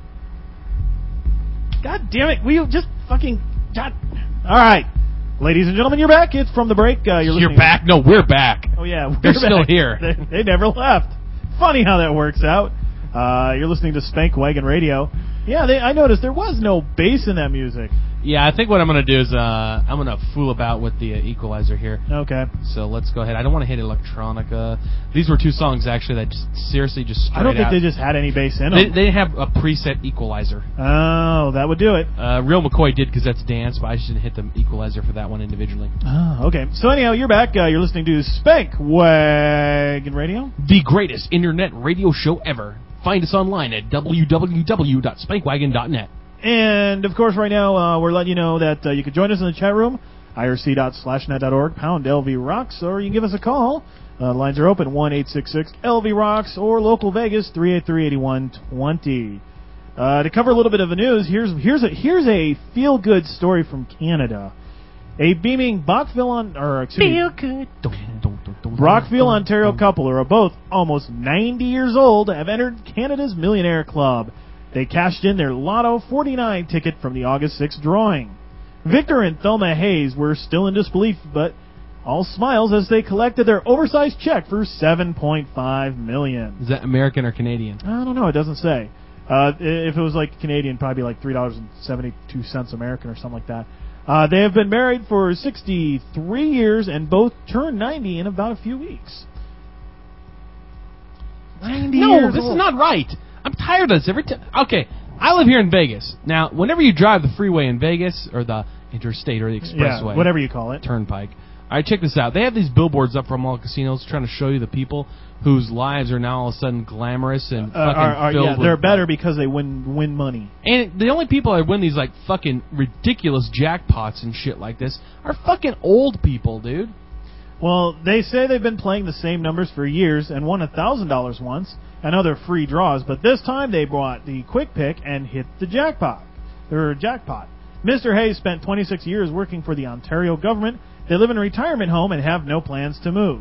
D: God damn it! We just fucking got. All right, ladies and gentlemen, you're back. It's from the break. Uh, you're
E: You're
D: listening-
E: back? No, we're back.
D: Oh yeah, we're
E: They're still
D: back.
E: here.
D: They, they never left. Funny how that works out. Uh, you're listening to Spank Wagon Radio. Yeah, they, I noticed there was no bass in that music.
E: Yeah, I think what I'm going to do is uh, I'm going to fool about with the uh, equalizer here.
D: Okay.
E: So let's go ahead. I don't want to hit electronica. These were two songs, actually, that just seriously just straight
D: I don't think
E: out.
D: they just had any bass in
E: They,
D: them.
E: they have a preset equalizer.
D: Oh, that would do it.
E: Uh, Real McCoy did because that's dance, but I just didn't hit the equalizer for that one individually.
D: Oh, okay. So anyhow, you're back. Uh, you're listening to Spank Wagon Radio.
E: The greatest internet radio show ever. Find us online at w w w dot spankwagon dot net.
D: And, of course, right now, uh, we're letting you know that uh, you can join us in the chat room, I R C dot slash net dot org, pound L V Rocks, or you can give us a call. Uh, lines are open, one eight six six L V Rocks, or local Vegas, three eight three, eight one two zero. Uh, to cover a little bit of the news, here's here's a here's a feel-good story from Canada. A beaming Brockville, on, or excuse me,
E: good.
D: Brockville, Ontario couple, who are both almost ninety years old, have entered Canada's Millionaire Club. They cashed in their Lotto forty-nine ticket from the August sixth drawing. Victor and Thelma Hayes were still in disbelief, but all smiles as they collected their oversized check for seven point five million dollars.
E: Is that American or Canadian?
D: I don't know. It doesn't say. Uh, if it was like Canadian, probably like three dollars and seventy-two cents American or something like that. Uh, they have been married for sixty-three years and both turned ninety in about a few weeks. ninety
E: No,
D: years
E: this
D: old.
E: is not right. I'm tired of this every time. Okay, I live here in Vegas. Now, whenever you drive the freeway in Vegas, or the interstate, or the expressway,
D: Yeah, whatever you call it.
E: turnpike. All right, check this out. They have these billboards up from all casinos trying to show you the people whose lives are now all of a sudden glamorous and
D: Uh,
E: fucking
D: are, are,
E: filled
D: yeah,
E: with...
D: they're better because they win win money.
E: And the only people that win these, like, fucking ridiculous jackpots and shit like this are fucking old people, dude.
D: Well, they say they've been playing the same numbers for years and won one thousand dollars once and other free draws, but this time they brought the quick pick and hit the jackpot. Or jackpot. Mister Hayes spent twenty-six years working for the Ontario government. They live in a retirement home and have no plans to move.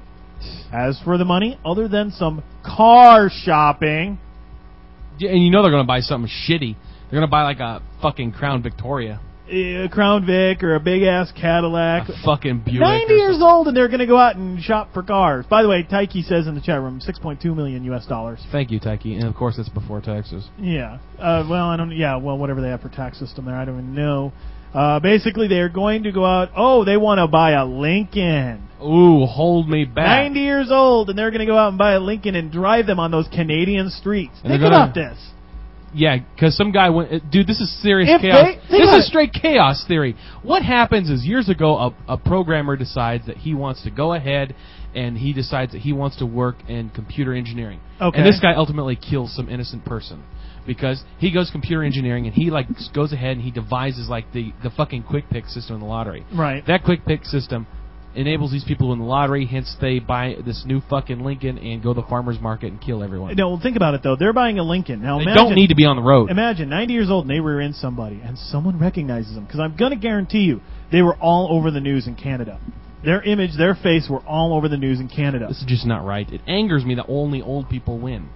D: As for the money, other than some car shopping...
E: Yeah, and you know they're going to buy something shitty. They're going to buy, like, a fucking Crown Victoria.
D: A Crown Vic or a big-ass Cadillac.
E: A fucking Buick.
D: ninety
E: or
D: years
E: something.
D: old and they're going to go out and shop for cars. By the way, Taiki says in the chat room, six point two million U S dollars.
E: Thank you, Taiki. And, of course, it's before taxes.
D: Yeah. Uh, well, I don't. Yeah. Well, whatever they have for tax system there, I don't even know. Uh, basically, they're going to go out. Oh, they want to buy a Lincoln.
E: Ooh, hold me back.
D: ninety years old, and they're going to go out and buy a Lincoln and drive them on those Canadian streets.
E: And
D: Think
E: they're gonna-
D: about this.
E: Yeah, because some guy went... uh, Dude, this is serious
D: If
E: chaos.
D: they- think
E: this
D: about
E: is
D: it.
E: straight chaos theory. What happens is, years ago, a, a programmer decides that he wants to go ahead and he decides that he wants to work in computer engineering.
D: Okay.
E: And this guy ultimately kills some innocent person. Because he goes computer engineering and he like goes ahead and he devises like the, the fucking quick pick system in the lottery.
D: Right.
E: That quick pick system enables these people in the lottery, hence they buy this new fucking Lincoln and go to the farmer's market and kill everyone.
D: No, think about it though. They're buying a Lincoln now.
E: They
D: Imagine,
E: don't need to be on the road.
D: Imagine ninety years old and they rear end somebody and someone recognizes them. Because I'm going to guarantee you, they were all over the news in Canada. Their image, their face were all over the news in Canada.
E: This is just not right. It angers me that only old people win.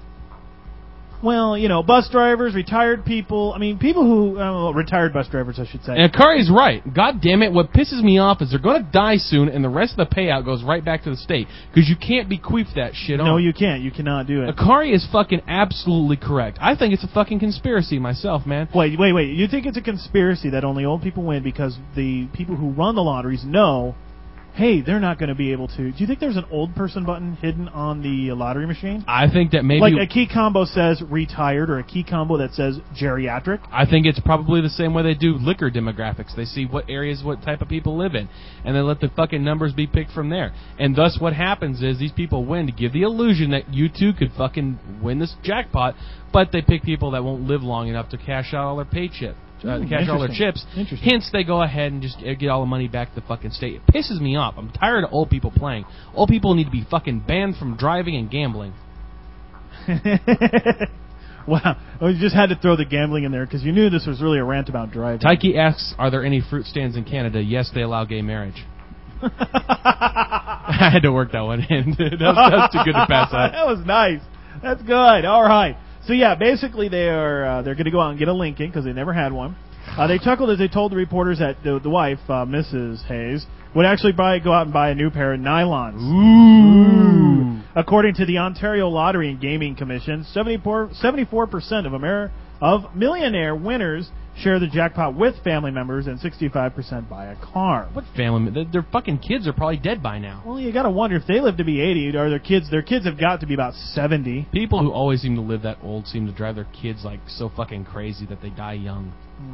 D: Well, you know, bus drivers, retired people. I mean, people who uh, well, retired bus drivers, I should say.
E: And Akari's right. God damn it! What pisses me off is they're going to die soon, and the rest of the payout goes right back to the state because you can't bequeath that shit on.
D: No, you can't. You cannot do it.
E: Akari is fucking absolutely correct. I think it's a fucking conspiracy myself, man.
D: Wait, wait, wait. You think it's a conspiracy that only old people win because the people who run the lotteries know, hey, they're not going to be able to. Do you think there's an old person button hidden on the lottery machine?
E: I think that maybe...
D: Like a key combo says retired or a key combo that says geriatric?
E: I think it's probably the same way they do liquor demographics. They see what areas, what type of people live in, and they let the fucking numbers be picked from there. And thus what happens is these people win to give the illusion that you too could fucking win this jackpot, but they pick people that won't live long enough to cash out all their paycheck. Uh,
D: Ooh,
E: cash all their chips. Hence, they go ahead and just get all the money back to the fucking state. It pisses me off. I'm tired of old people playing. Old people need to be fucking banned from driving and gambling.
D: Wow. Well, you just had to throw the gambling in there because you knew this was really a rant about driving.
E: Taiki asks, are there any fruit stands in Canada? Yes, they allow gay marriage. I had to work that one in. that, was, that was too good to pass out.
D: That was nice. That's good. All right. So yeah, basically they are uh, they're going to go out and get a Lincoln because they never had one. Uh, they chuckled as they told the reporters that the, the wife, uh, Missus Hayes, would actually buy go out and buy a new pair of nylons.
E: Ooh.
D: According to the Ontario Lottery and Gaming Commission, seventy-four percent of Amer- of millionaire winners share the jackpot with family members, and sixty-five percent buy a car.
E: What family? Their, their fucking kids are probably dead by now.
D: Well, you got to wonder if they live to be eighty, or their kids. Their kids have got to be about seventy.
E: People who always seem to live that old seem to drive their kids like so fucking crazy that they die young.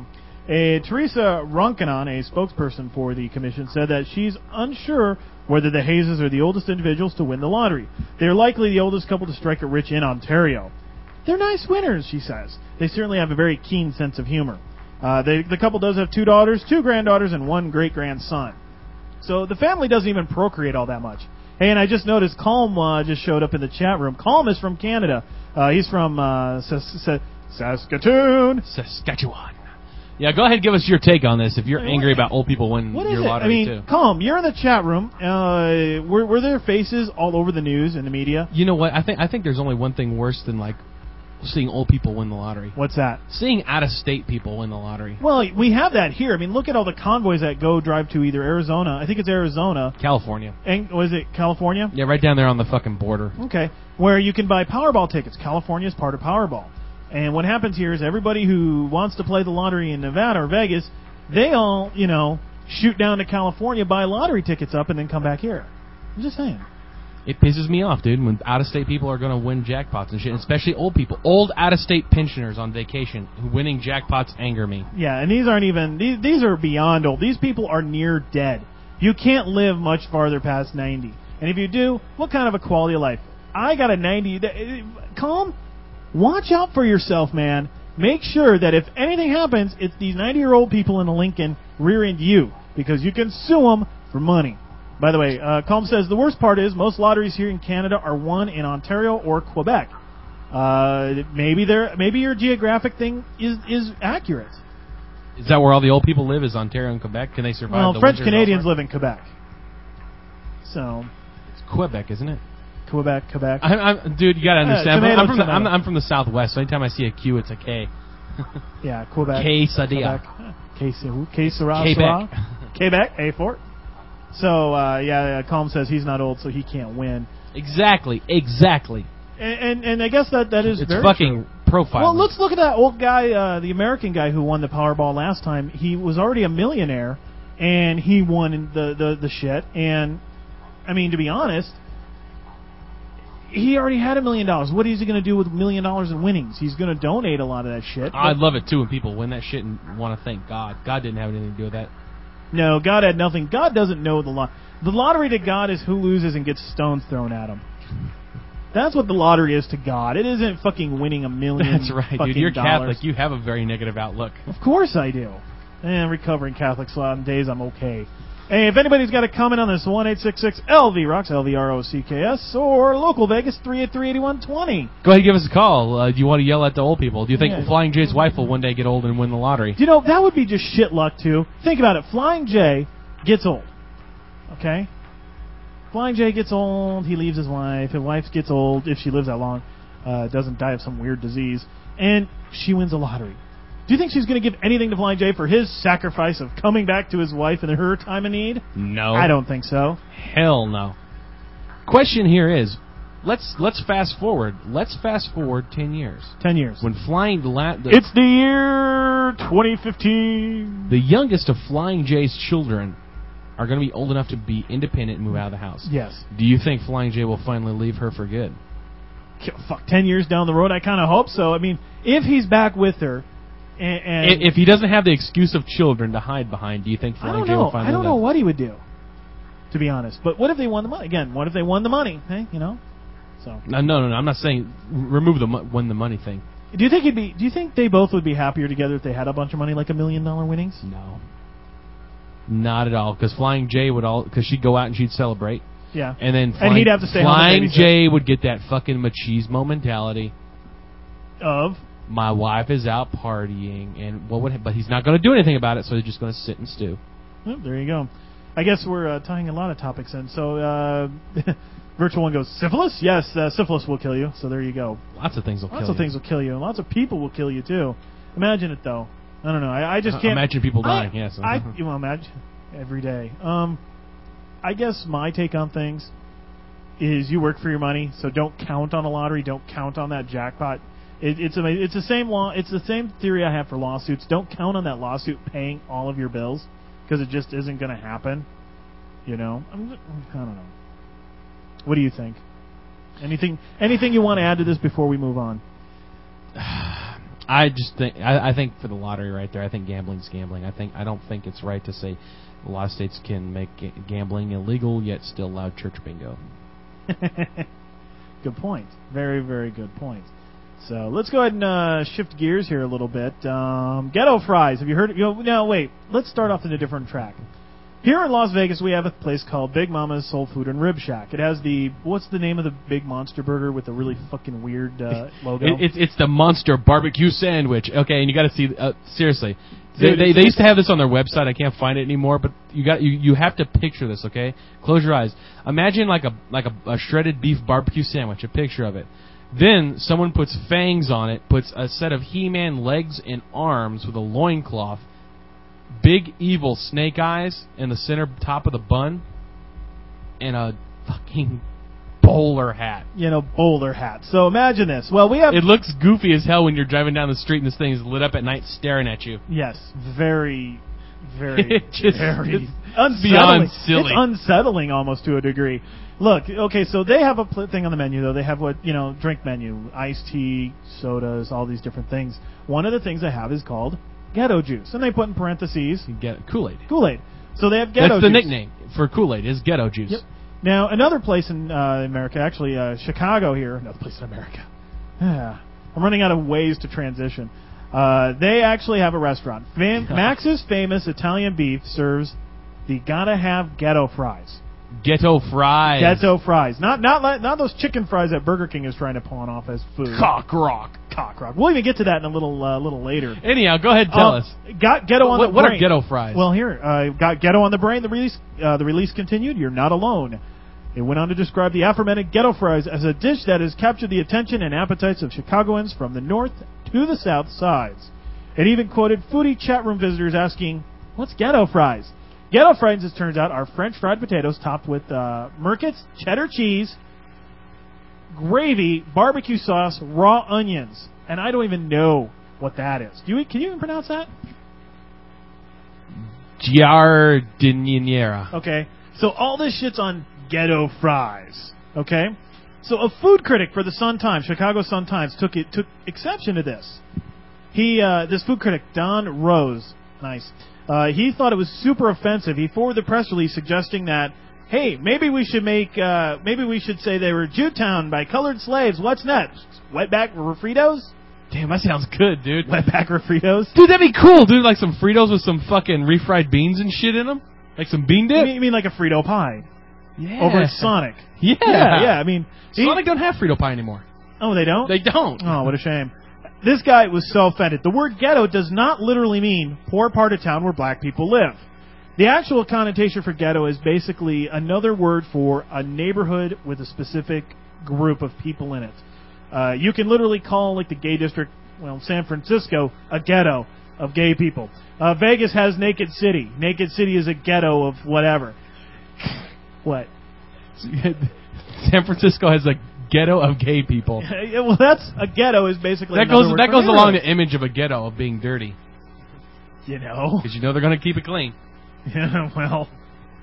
D: A Teresa Ronkanon, a spokesperson for the commission, said that she's unsure whether the Hayeses are the oldest individuals to win the lottery. They are likely the oldest couple to strike it rich in Ontario. They're nice winners, she says. They certainly have a very keen sense of humor. Uh, they, the couple does have two daughters, two granddaughters, and one great-grandson. So the family doesn't even procreate all that much. Hey, and I just noticed Calm uh, just showed up in the chat room. Calm is from Canada. Uh, he's from uh, Sas- Sas- Saskatoon.
E: Saskatchewan. Yeah, go ahead and give us your take on this if you're angry about old people winning
D: What
E: your
D: is it?
E: lottery,
D: I mean,
E: too.
D: Calm, you're in the chat room. Uh, were, were there faces all over the news and the media?
E: You know what? I think I think there's only one thing worse than, like, seeing old people win the lottery.
D: What's that?
E: Seeing out-of-state people win the lottery.
D: Well, we have that here. I mean, look at all the convoys that go drive to either Arizona. I think it's Arizona.
E: California.
D: And was it California?
E: Yeah, right down there on the fucking border.
D: Okay. Where you can buy Powerball tickets. California is part of Powerball. And what happens here is everybody who wants to play the lottery in Nevada or Vegas, they all, you know, shoot down to California, buy lottery tickets up, and then come back here. I'm just saying.
E: It pisses me off, dude, when out-of-state people are going to win jackpots and shit, and especially old people. Old out-of-state pensioners on vacation who winning jackpots anger me.
D: Yeah, and these aren't even, these, these are beyond old. These people are near dead. You can't live much farther past ninety. And if you do, what kind of a quality of life? I got a ninety. Calm. Watch out for yourself, man. Make sure that if anything happens, it's these ninety-year-old people in a Lincoln rear-end you, because you can sue them for money. By the way, uh, Calm says the worst part is most lotteries here in Canada are won in Ontario or Quebec. Uh, maybe they're, maybe your geographic thing is is accurate.
E: Is that where all the old people live? Is Ontario and Quebec? Can they survive?
D: Well,
E: the
D: French
E: winters
D: Canadians
E: elsewhere?
D: live in Quebec. So
E: It's Quebec, isn't it?
D: Quebec, Quebec.
E: I'm, I'm, dude, you gotta understand.
D: tomato,
E: I'm, from the,
D: tomato.
E: I'm, I'm from the Southwest, so anytime I see a Q, it's a K.
D: Yeah, Quebec.
E: Quesadilla.
D: Quesadilla. Quesadilla.
E: Quebec.
D: Quebec, A four. So, uh, yeah, Calm says he's not old, so he can't win.
E: Exactly, exactly.
D: And and, and I guess that, that is
E: It's
D: very
E: fucking
D: true.
E: profiling.
D: Well, let's look at that old guy, uh, the American guy who won the Powerball last time. He was already a millionaire, and he won the, the, the shit. And, I mean, to be honest, he already had a million dollars. What is he going to do with a million dollars in winnings? He's going to donate a lot of that shit.
E: I'd love it, too, when people win that shit and want to thank God. God didn't have anything to do with that.
D: No, God had nothing. God doesn't know the lot. The lottery to God is who loses and gets stones thrown at him. That's what the lottery is to God. It isn't fucking winning a million.
E: That's right,
D: fucking
E: dude. You're
D: dollars.
E: Catholic. You have a very negative outlook.
D: Of course I do. And recovering Catholic, so on days I'm okay. Hey, if anybody's got a comment on this, one eight six six L V rocks, L V R O C K S, or local Vegas, three eight three, eight one two zero.
E: Go ahead and give us a call. Uh, do you want to yell at the old people? Do you think
D: Yeah.
E: Flying J's wife will one day get old and win the lottery?
D: Do you know, that would be just shit luck, too. Think about it. Flying J gets old. Okay? Flying J gets old. He leaves his wife. His wife gets old, if she lives that long. Uh, doesn't die of some weird disease. And she wins the lottery. Do you think she's going to give anything to Flying J for his sacrifice of coming back to his wife in her time of need?
E: No.
D: I don't think so.
E: Hell no. Question here is, let's let's fast forward. Let's fast forward ten years.
D: Ten years.
E: When Flying the, la- the
D: It's the year twenty fifteen.
E: the youngest of Flying J's children are going to be old enough to be independent and move out of the house.
D: Yes.
E: Do you think Flying J will finally leave her for good?
D: Fuck, ten years down the road, I kind of hope so. I mean, if he's back with her, and, and
E: if, if he doesn't have the excuse of children to hide behind, do you think
D: I
E: Flying
D: don't
E: J
D: know.
E: will finally
D: I don't
E: leave?
D: know what he would do, to be honest. But what if they won the money again? What if they won the money? Hey, you know. So
E: No, no, no, no. I'm not saying remove the mo- win the money thing.
D: do you think he'd be? Do you think they both would be happier together if they had a bunch of money, like a million dollar winnings?
E: No, not at all. Because Flying J would all because she'd go out and she'd celebrate.
D: Yeah.
E: And then
D: And
E: Flying,
D: he'd have to stay home
E: Flying
D: and babysit.
E: J would get that fucking machismo mentality.
D: Of
E: My wife is out partying, and what would? But he's not going to do anything about it, so he's just going to sit and stew.
D: oh, there you go. I guess we're uh, tying a lot of topics in. So uh, Virtual One goes syphilis. Yes, uh, syphilis will kill you. So there you go.
E: Lots of things will
D: Lots
E: kill
D: of
E: you.
D: things will kill you. Lots of people will kill you too. Imagine it though. I don't know. I, I just
E: Uh,
D: can't
E: imagine people dying,
D: I,
E: yes.
D: I well, imagine every day. Um, I guess my take on things is you work for your money, so don't count on a lottery. Don't count on that jackpot. It, it's a, it's the same law. It's the same theory I have for lawsuits. Don't count on that lawsuit paying all of your bills because it just isn't going to happen. You know, I'm, I don't know. What do you think? Anything anything you want to add to this before we move on?
E: I just think I, I think for the lottery right there, I think gambling's gambling. I think I don't think it's right to say a lot of states can make ga- gambling illegal yet still allow church bingo.
D: Good point. Very, very good point. So let's go ahead and uh, shift gears here a little bit. Um, Ghetto Fries. Have you heard? You know, no, wait. Let's start off in a different track. Here in Las Vegas, we have a place called Big Mama's Soul Food and Rib Shack. It has the what's the name of the big monster burger with the really fucking weird uh, logo?
E: It, it's it's the Monster Barbecue Sandwich. Okay, and you got to see uh, seriously. They,
D: Dude,
E: they
D: it's-
E: they used to have this on their website. I can't find it anymore. But you got you, you have to picture this. Okay, close your eyes. Imagine like a like a, a shredded beef barbecue sandwich. A picture of it. Then someone puts fangs on it. Puts a set of He-Man legs and arms with a loincloth. Big evil snake eyes in the center top of the bun, and a fucking bowler hat.
D: You know, bowler hat. So imagine this. Well, we have
E: It looks goofy as hell when you're driving down the street and this thing is lit up at night staring at you.
D: yes, very, very,
E: It just-
D: very
E: it's
D: unsettling.
E: beyond silly.
D: It's unsettling almost to a degree. Look, okay, so they have a pl- thing on the menu though. They have what you know, drink menu, iced tea, sodas, all these different things. One of the things they have is called ghetto juice, and they put in parentheses
E: You get Kool-Aid.
D: Kool-Aid. So they have ghetto
E: That's the
D: juice.
E: nickname for Kool-Aid is ghetto juice.
D: Yep. Now, another place in uh, America, actually uh, Chicago here, another place in America. Yeah. I'm running out of ways to transition. Uh, they actually have a restaurant. Fam- Max's Famous Italian Beef serves the gotta have ghetto fries.
E: Ghetto fries.
D: Ghetto fries. Not not like, not those chicken fries that Burger King is trying to pawn off as food.
E: Cock rock.
D: Cock rock. We'll even get to that in a little uh, little later.
E: Anyhow, go ahead and tell
D: Um,
E: us.
D: Got ghetto on
E: What,
D: the
E: what
D: brain.
E: are ghetto fries?
D: Well, here, uh, got ghetto on the brain. The release, uh, the release continued. You're not alone. It went on to describe the aforementioned ghetto fries as a dish that has captured the attention and appetites of Chicagoans from the north to the south sides. It even quoted foodie chat room visitors asking, "What's ghetto fries?" Ghetto fries, as turns out, are French fried potatoes topped with uh, Merkitz cheddar cheese, gravy, barbecue sauce, raw onions, and I don't even know what that is. Do you? Can you even pronounce that?
E: Giardiniera.
D: Okay, so all this shit's on ghetto fries. Okay, so a food critic for the Sun Times, Chicago Sun Times, took it took exception to this. He, uh, this food critic, Don Rose, nice. Uh, he thought it was super offensive. He forwarded the press release suggesting that, hey, maybe we should make, uh, maybe we should say they were Jewtown by colored slaves. What's next? Wetback Fritos?
E: Damn, that sounds good, dude.
D: Wetback Fritos?
E: Dude, that'd be cool, dude. Like some Fritos with some fucking refried beans and shit in them. Like some bean
D: You
E: dip.
D: mean, you mean like a Frito pie
E: Yeah.
D: over at Sonic?
E: Yeah.
D: Yeah, yeah. I mean, he-
E: Sonic don't have Frito pie anymore.
D: oh, they don't.
E: They don't.
D: Oh, what a shame. This guy was so offended. The word ghetto does not literally mean poor part of town where black people live. The actual connotation for ghetto is basically another word for a neighborhood with a specific group of people in it. Uh, you can literally call like the gay district, well, San Francisco, a ghetto of gay people. Uh, Vegas has Naked City. Naked City is a ghetto of whatever. What?
E: San Francisco has a ghetto of gay people.
D: Yeah, well, that's a ghetto is basically
E: That
D: another
E: goes
D: word
E: that
D: for
E: goes along
D: neighborhood.
E: the image of a ghetto of being dirty,
D: You know.
E: because you know they're going to keep it clean.
D: Yeah, well,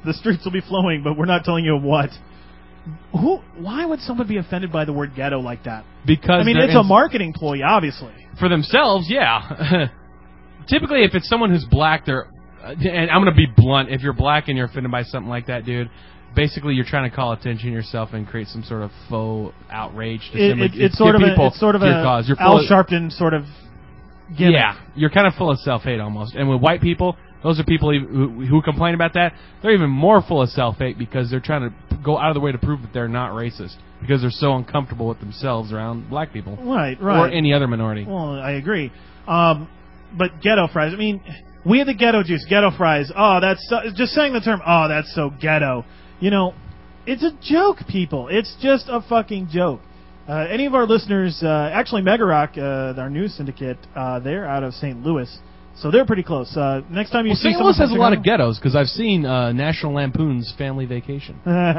D: The streets will be flowing, but we're not telling you what. Who? Why would someone be offended by the word ghetto like that?
E: Because
D: I mean,
E: they're
D: it's a
E: ins-
D: marketing ploy, obviously.
E: for themselves, yeah. Typically, if it's someone who's black, they're and I'm gonna be blunt. If you're black and you're offended by something like that, dude, basically you're trying to call attention to yourself and create some sort of faux outrage to
D: It,
E: simply
D: it, it's
E: give
D: sort of
E: people
D: a, it's sort of
E: your
D: a
E: cause. You're
D: Al
E: full of-
D: Sharpton sort of gimmick.
E: Yeah, you're kind of full of self-hate almost. And with white people, those are people who, who complain about that. They're even more full of self-hate because they're trying to go out of the way to prove that they're not racist because they're so uncomfortable with themselves around black people.
D: Right, right.
E: Or any other minority.
D: Well, I agree. Um, but ghetto fries, I mean, we had the ghetto juice, ghetto fries. Oh, that's so, just saying the term, oh, that's so ghetto. You know, it's a joke, people. It's just a fucking joke. Uh, any of our listeners, uh, actually Mega Rock, uh, our news syndicate, uh, they're out of Saint Louis, so they're pretty close. Uh, next time you
E: Well,
D: see
E: Saint Louis
D: someone
E: has a lot of ghettos because I've seen uh, National Lampoon's Family Vacation.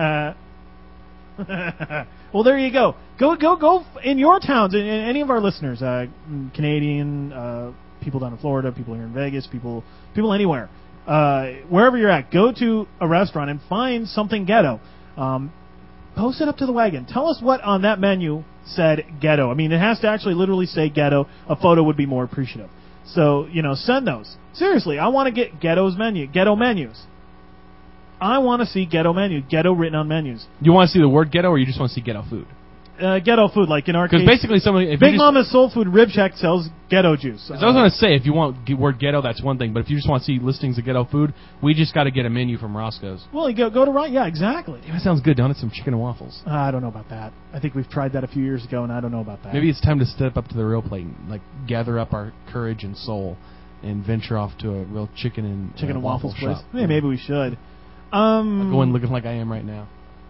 D: Well, there you go. Go, go, go in your towns. And any of our listeners, uh, Canadian, uh, people down in Florida, people here in Vegas, people, people anywhere, uh, wherever you're at, go to a restaurant and find something ghetto. Um, post it up to the wagon. Tell us what on that menu said ghetto. I mean, it has to actually literally say ghetto. A photo would be more appreciative. So, you know, send those. Seriously, I want to get ghetto's menu, ghetto menus. I want to see ghetto menu, ghetto written on menus.
E: You want to see the word ghetto, or you just want to see ghetto food?
D: Uh, ghetto food, like in our case.
E: Because basically, somebody if
D: Big
E: you just,
D: Mama's Soul Food Rib Shack sells ghetto juice.
E: I was going to say, if you want the word ghetto, that's one thing. But if you just want to see listings of ghetto food, we just got to get a menu from Roscoe's.
D: Well, you go go to right. Yeah, exactly.
E: Damn, that sounds good, don't it? Some chicken and waffles.
D: Uh, I don't know about that. I think we've tried that a few years ago, and I don't know about that.
E: Maybe it's time to step up to the real plate, and, like gather up our courage and soul, and venture off to a real chicken and
D: chicken
E: uh,
D: and waffles
E: waffle
D: place.
E: shop.
D: Hey, maybe we should. Um,
E: I'll go in looking like I am right now.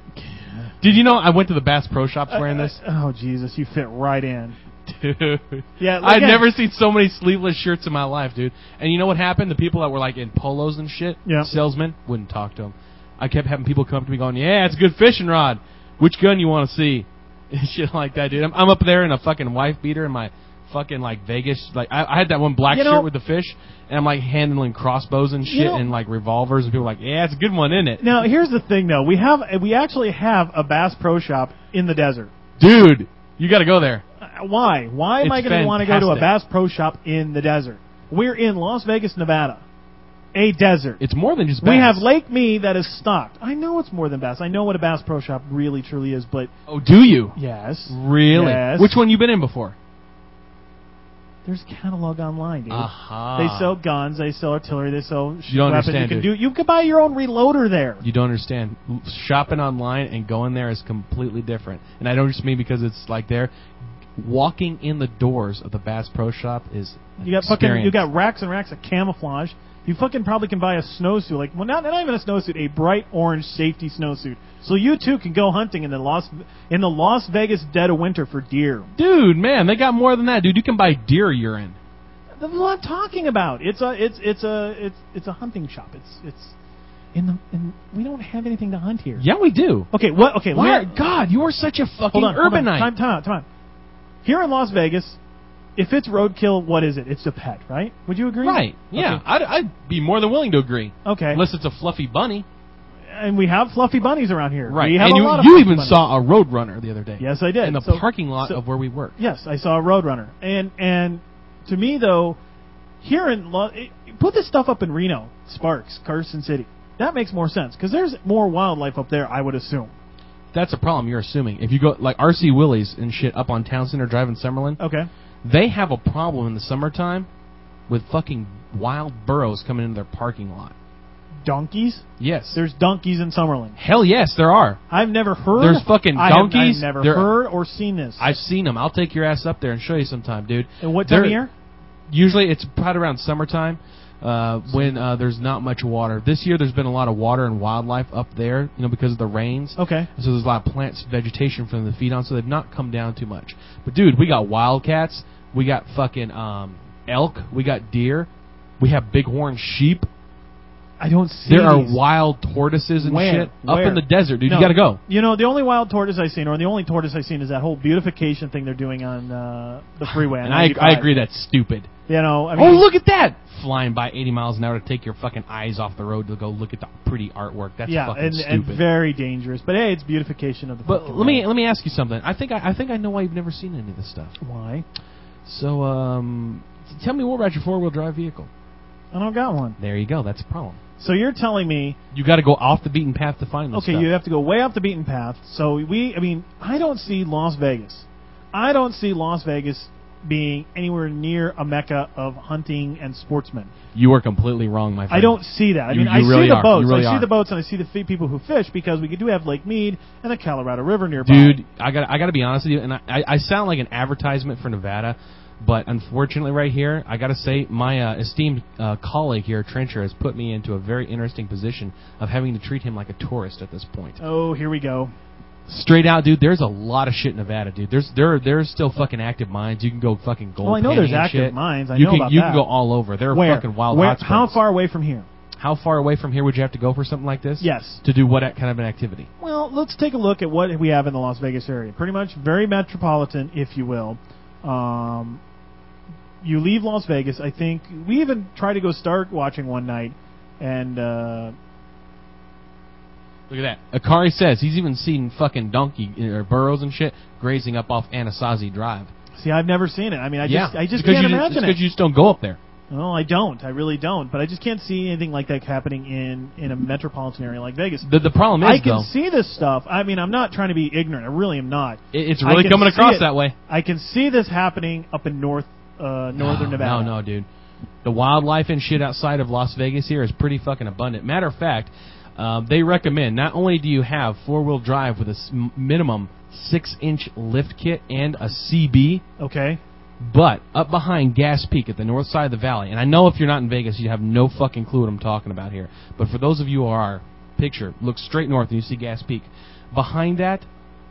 E: Did you know I went to the Bass Pro Shops wearing this?
D: Uh, oh Jesus, you fit right in.
E: Dude.
D: Yeah,
E: I'd
D: again-
E: never seen so many sleeveless shirts in my life, dude. And you know what happened? The people that were like in polos and shit,
D: Yeah.
E: salesmen, wouldn't talk to them. I kept having people come up to me going, yeah, it's a good fishing rod. Which gun you want to see? And shit like that, dude. I'm, I'm up there in a fucking wife beater in my fucking like Vegas. Like I, I had that one black
D: You know-
E: shirt with the fish, and I'm like handling crossbows and shit
D: You know-
E: and like revolvers, and people are like, yeah, it's a good one, isn't it?
D: Now, here's the thing, though. We have we actually have a Bass Pro Shop in the desert.
E: Dude, you got to go there.
D: Uh, why? Why am
E: It's
D: I going to want to go to a
E: fantastic.
D: Bass Pro Shop in the desert? We're in Las Vegas, Nevada, a desert.
E: It's more than just bass.
D: We have Lake Mead that is stocked. I know it's more than Bass. I know what a Bass Pro Shop really, truly is, but
E: Oh, do you?
D: yes.
E: Really?
D: Yes.
E: Which one you been in before?
D: There's a catalog online, dude.
E: Aha.
D: They sell guns, they sell artillery, they sell sh-
E: You don't
D: weapons.
E: understand,
D: you can
E: dude.
D: do. You can buy your own reloader there.
E: You don't understand. Shopping online and going there is completely different. And I don't just mean because it's like there. Walking in the doors of the Bass Pro Shop is an
D: You got fucking.
E: experience.
D: You got racks and racks of camouflage. You fucking probably can buy a snowsuit, like well, not, not even a snowsuit, a bright orange safety snowsuit, so you too can go hunting in the Las in the Las Vegas dead of winter for deer.
E: Dude, man, they got more than that, dude. You can buy deer urine.
D: That's what I'm talking about. It's a it's it's a it's it's a hunting shop. It's it's in the in we don't have anything to hunt here.
E: Yeah, we do.
D: Okay, what? Okay,
E: Why?
D: let me-
E: God, you are such a fucking
D: hold on, hold on.
E: urbanite.
D: Time, time out, time out. Here in Las Vegas, if it's roadkill, what is it? It's a pet, right? Would you agree?
E: Right. Yeah,
D: Okay.
E: I'd, I'd be more than willing to agree.
D: Okay.
E: Unless it's a fluffy bunny.
D: And we have fluffy bunnies around here.
E: Right.
D: We have
E: and
D: a
E: you,
D: lot of
E: you
D: fluffy
E: even
D: bunnies.
E: saw a Roadrunner the other day.
D: Yes, I did.
E: In the
D: So-
E: parking lot
D: so-
E: of where we work.
D: Yes, I saw a Roadrunner. And and to me though, here in Lo- it- put this stuff up in Reno, Sparks, Carson City. That makes more sense because there's more wildlife up there, I would assume.
E: That's a problem you're assuming. If you go, like R C Willie's and shit up on Town Center Drive in Summerlin,
D: Okay.
E: they have a problem in the summertime with fucking wild burros coming into their parking lot.
D: Donkeys?
E: Yes.
D: There's donkeys in Summerlin.
E: Hell yes, there are.
D: I've never heard.
E: There's fucking
D: I have-
E: donkeys.
D: I've never
E: There-
D: heard or seen this.
E: I've seen them. I'll take your ass up there and show you sometime, dude.
D: And what time
E: They're-
D: of year?
E: Usually it's probably around summertime uh, when uh, there's not much water. This year there's been a lot of water and wildlife up there, you know, because of the rains.
D: Okay.
E: So there's a lot of plants, vegetation for them to feed on, so they've not come down too much. But dude, we got wildcats, we got fucking um, elk, we got deer, we have bighorn sheep.
D: I don't see
E: There are
D: these.
E: wild tortoises and
D: Where?
E: shit up
D: Where?
E: in the desert, dude.
D: No,
E: You got to go.
D: You know, the only wild tortoise I've seen, or the only tortoise I've seen, is that whole beautification thing they're doing on uh, the freeway. on
E: And I, I
D: ninety-five.
E: agree that's stupid.
D: You know, I mean,
E: Oh, look at that! Flying by eighty miles an hour to take your fucking eyes off the road to go look at the pretty artwork. That's
D: yeah,
E: fucking
D: and,
E: stupid.
D: and very dangerous. But hey, it's beautification of the.
E: but
D: fucking
E: let me
D: road.
E: let me ask you something. I think I, I think I know why you've never seen any of this stuff.
D: Why?
E: So, um, tell me more about your four wheel drive vehicle.
D: I don't got one.
E: There you go. That's a problem.
D: So you're telling me,
E: You got to go off the beaten path to find this
D: okay,
E: stuff.
D: you have to go way off the beaten path. So we, I mean, I don't see Las Vegas. I don't see Las Vegas being anywhere near a mecca of hunting and sportsmen.
E: You are completely wrong, my friend.
D: I don't see that. I
E: You-
D: mean,
E: you
D: I
E: really
D: see the
E: are.
D: boats.
E: You really
D: I see
E: are.
D: the boats, and I see the f- people who fish because we do have Lake Mead and the Colorado River nearby.
E: Dude, I got I got to be honest with you, and I, I, I sound like an advertisement for Nevada, but unfortunately, right here, I got to say, my uh, esteemed uh, colleague here, Trencher, has put me into a very interesting position of having to treat him like a tourist at this point.
D: Oh, here we go.
E: Straight out, dude. There's a lot of shit in Nevada, dude. There's there there's still fucking active mines. You can go fucking gold.
D: Well, I know
E: panning
D: there's
E: and
D: active
E: shit.
D: mines. I
E: you
D: know
E: can
D: about
E: you
D: that.
E: can go all over. There are
D: Where?
E: fucking wild
D: Where?
E: hot
D: How
E: springs.
D: far away from here?
E: How far away from here would you have to go for something like this?
D: Yes.
E: To do what kind of an activity?
D: Well, let's take a look at what we have in the Las Vegas area. Pretty much very metropolitan, if you will. Um, you leave Las Vegas. I think we even tried to go Stark watching one night, and uh,
E: Look at that. Akari says he's even seen fucking donkey or burros and shit grazing up off Anasazi Drive.
D: see, I've never seen it. I mean, I
E: yeah,
D: just, I just
E: because
D: can't
E: you,
D: imagine
E: it's
D: it.
E: because you just don't go up there.
D: No, I don't. I really don't. But I just can't see anything like that happening in, in a metropolitan area like Vegas.
E: The the problem is
D: I can
E: though,
D: see this stuff. I mean, I'm not trying to be ignorant. I really am not.
E: it, it's
D: I
E: really
D: can
E: coming
D: see
E: across
D: it.
E: that way.
D: I can see this happening up in north uh, northern
E: no,
D: Nevada.
E: No, no, dude. The wildlife and shit outside of Las Vegas here is pretty fucking abundant. Matter of fact, um, they recommend not only do you have four-wheel drive with a s- minimum six-inch lift kit and a C B,
D: Okay.
E: but up behind Gas Peak at the north side of the valley, and I know if you're not in Vegas, you have no fucking clue what I'm talking about here. But for those of you who are, picture, look straight north and you see Gas Peak. Behind that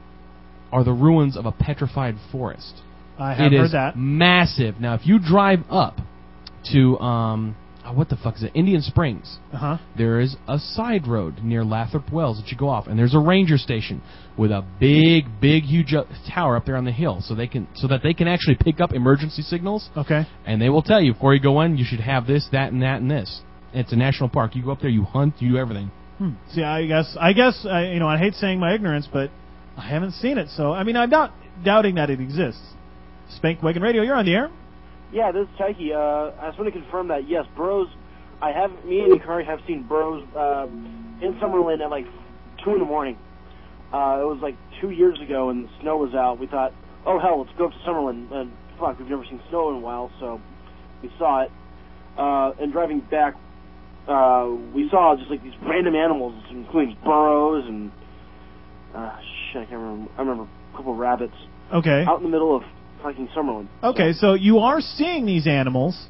E: are the ruins of a petrified forest.
D: I have
E: It
D: heard
E: is
D: that.
E: massive. Now, if you drive up to um, oh, what the fuck is it? Indian Springs.
D: Uh-huh.
E: There is a side road near Lathrop Wells that you go off, and there's a ranger station with a big, big, huge uh, tower up there on the hill, so they can so that they can actually pick up emergency signals.
D: Okay.
E: And they will tell you before you go in, you should have this, that, and that, and this. It's a national park. You go up there, you hunt, you do everything.
D: Hmm. See, I guess, I guess, I, you know, I hate saying my ignorance, but I haven't seen it. So, I mean, I'm not doubting that it exists. Spank Wagon Radio, you're on the air.
I: Yeah, this is Taiki. Uh, I just want to confirm that, yes, burros, I have, me and Ikari have seen burros uh, in Summerlin at like two in the morning. Uh, it was like two years ago and the snow was out. We thought, oh hell, let's go up to Summerlin. And fuck, we've never seen snow in a while, so we saw it. Uh, and driving back, uh, we saw just like these random animals, including burros and, uh, shit, I can't remember, I remember a couple of rabbits.
D: Okay.
I: Out in the middle of fucking Summerlin.
D: Okay, so you are seeing these animals,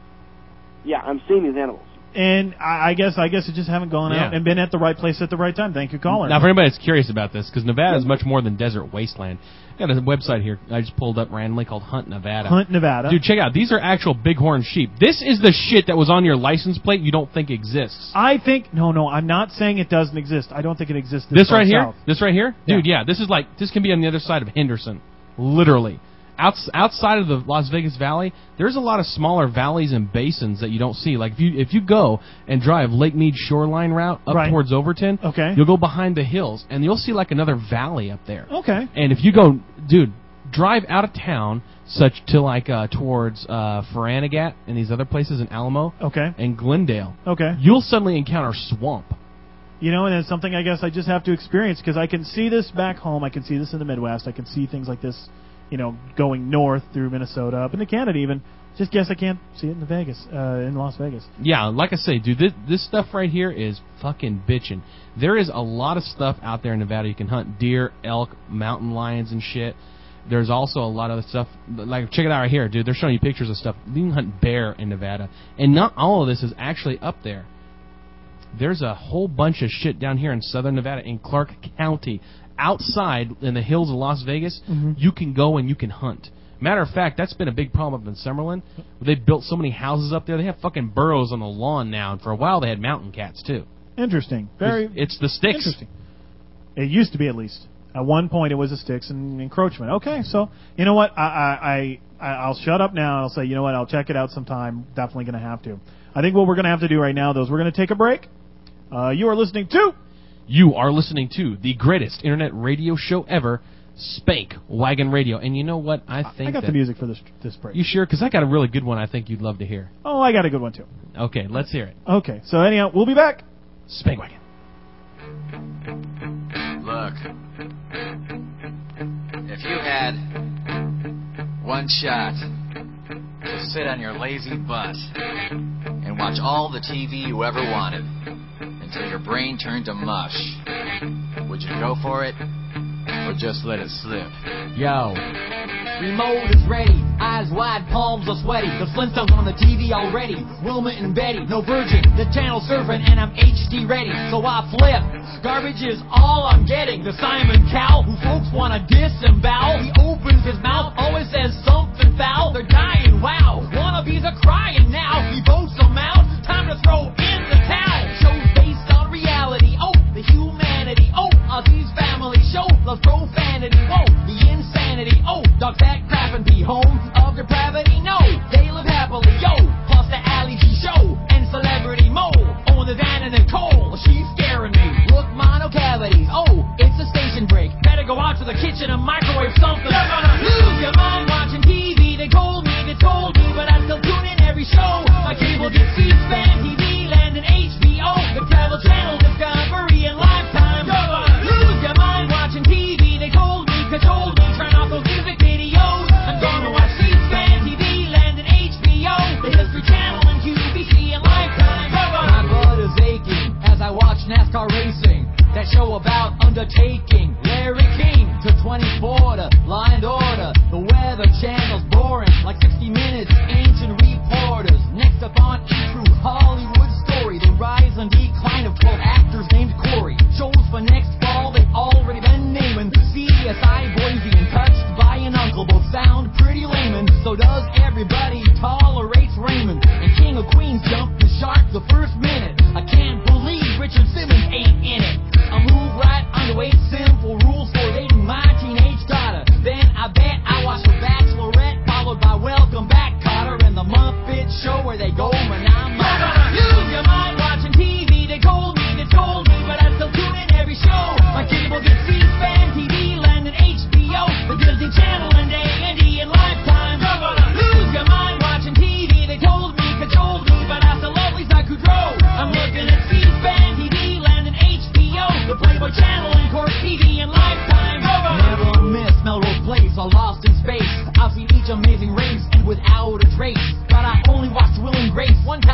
I: Yeah, I'm seeing these animals.
D: and I, I guess I guess you just haven't gone out
E: Yeah.
D: and been at the right place at the right time. Thank you, caller.
E: Now, for anybody that's curious about this, because Nevada is much more than desert wasteland. I got a website here I just pulled up randomly called Hunt Nevada.
D: Hunt Nevada.
E: Dude, check out. These are actual bighorn sheep. This is the shit that was on your license plate you don't think exists.
D: I think no, no. I'm not saying it doesn't exist. I don't think it exists. This,
E: This
D: far
E: right here?
D: south.
E: This right here? Dude, yeah. This is like, this can be on the other side of Henderson. Literally. Outs, outside of the Las Vegas Valley, there's a lot of smaller valleys and basins that you don't see. Like if you if you go and drive Lake Mead shoreline route up
D: Right.
E: towards Overton,
D: Okay.
E: you'll go behind the hills and you'll see like another valley up there.
D: Okay.
E: And if you go, dude, drive out of town, such to like uh, towards uh, Ferranagat and these other places in Alamo
D: Okay.
E: and Glendale,
D: Okay.
E: you'll suddenly encounter swamp.
D: You know, and it's something I guess I just have to experience because I can see this back home. I can see this in the Midwest. I can see things like this, you know, going north through Minnesota up into Canada even. Just guess I can't see it in the Vegas, uh, in Las Vegas.
E: Yeah, like I say, dude, this, this stuff right here is fucking bitchin'. There is a lot of stuff out there in Nevada. You can hunt deer, elk, mountain lions, and shit. There's also a lot of stuff, like, check it out right here, dude. They're showing you pictures of stuff. You can hunt bear in Nevada. And not all of this is actually up there. There's a whole bunch of shit down here in southern Nevada, in Clark County. Outside, in the hills of Las Vegas,
D: Mhm.
E: you can go and you can hunt. Matter of fact, that's been a big problem up in Summerlin. They built so many houses up there. They have fucking burrows on the lawn now, and for a while they had mountain cats too.
D: Interesting. Very.
E: It's, it's the sticks.
D: Interesting. It used to be, at least. At one point, it was the sticks and encroachment. Okay, so you know what? I I, I I'll shut up now. I'll say, you know what? I'll check it out sometime. Definitely going to have to. I think what we're going to have to do right now, though, is we're going to take a break. Uh, you are listening to.
E: You are listening to the greatest internet radio show ever, Spank Wagon Radio. And you know what? I think
D: I got
E: that
D: the music for this this break.
E: You sure? Because I got a really good one I think you'd love to hear.
D: Oh, I got a good one, too.
E: Okay, let's hear it.
D: Okay, so anyhow, we'll be back.
E: Spank Wagon.
J: Look, if you had one shot to sit on your lazy butt and watch all the T V you ever wanted until your brain turned to mush, would you go for it or just let it slip?
K: Yo. Remote is ready, eyes wide, palms are sweaty. The Flintstones on the T V already. Wilma and Betty, no Virgin, the channel surfing, and I'm H D ready. So I flip. Garbage is all I'm getting. The Simon Cowell, who folks wanna disembowel. He opens his mouth, always says something foul. They're dying, wow. Wannabes are crying now. He votes them out. Time to throw in the towel. Shows based on reality. Oh, the humanity. Oh, Ozzy's family show. Love profanity. Whoa, the insanity. Oh, dogs that crap and be home of depravity. No, they live happily. Yo, plus the Ali G show and celebrity Mo. On the Van and Nicole, she's scaring me. Look, mono cavities. Oh, it's a station break. Better go out to the kitchen and microwave something. You're gonna lose your mind watching T V. They told me, they told me, but I still tune in every show. My cable gets C-SPAN, T V Land, and H B O. The Travel Channel, Discovery, and Lifetime. You're gonna lose your mind watching T V. They told me, cajoled me, turn off those music videos. I'm gonna watch C-SPAN, T V Land, and H B O. The History Channel and Q V C and Lifetime. My blood is aching as I watch NASCAR racing. That show about undertaking. Larry King to twenty-four to Law and Order. The Weather Channel's boring, like sixty minutes. Ancient reporters. Next up on E! True Hollywood Story. The rise and decline of twelve actors named Corey. Shows for next fall they've already been naming. C S I Boise and Touched by an Uncle. Both sound pretty layman. So does Everybody Tolerates Raymond. And King of Queens jumped the shark the first minute. I can't believe Richard Simmons ain't in it. I move right under eight simple rules for dating my teenage daughter. Then I bet I watch The Bachelorette, followed by Welcome Back, Kotter, and The Muppet Show, where they go when I'm out. Lose your mind watching T V. They told me, they told me, but I still tune in every show. My cable gets C-SPAN, T V Land, and H B O. The Disney Channel and A and E and Lifetime. Lose your mind watching T V. They told me, cajoled me, but I still love Lisa Kudrow. I'm looking at C-SPAN, T V Land, and H B O. The Playboy Channel and Court T V and Lifetime. Never miss Melrose Place or Lost in Space. I've seen each amazing race and without a trace. But I only watched Will and Grace one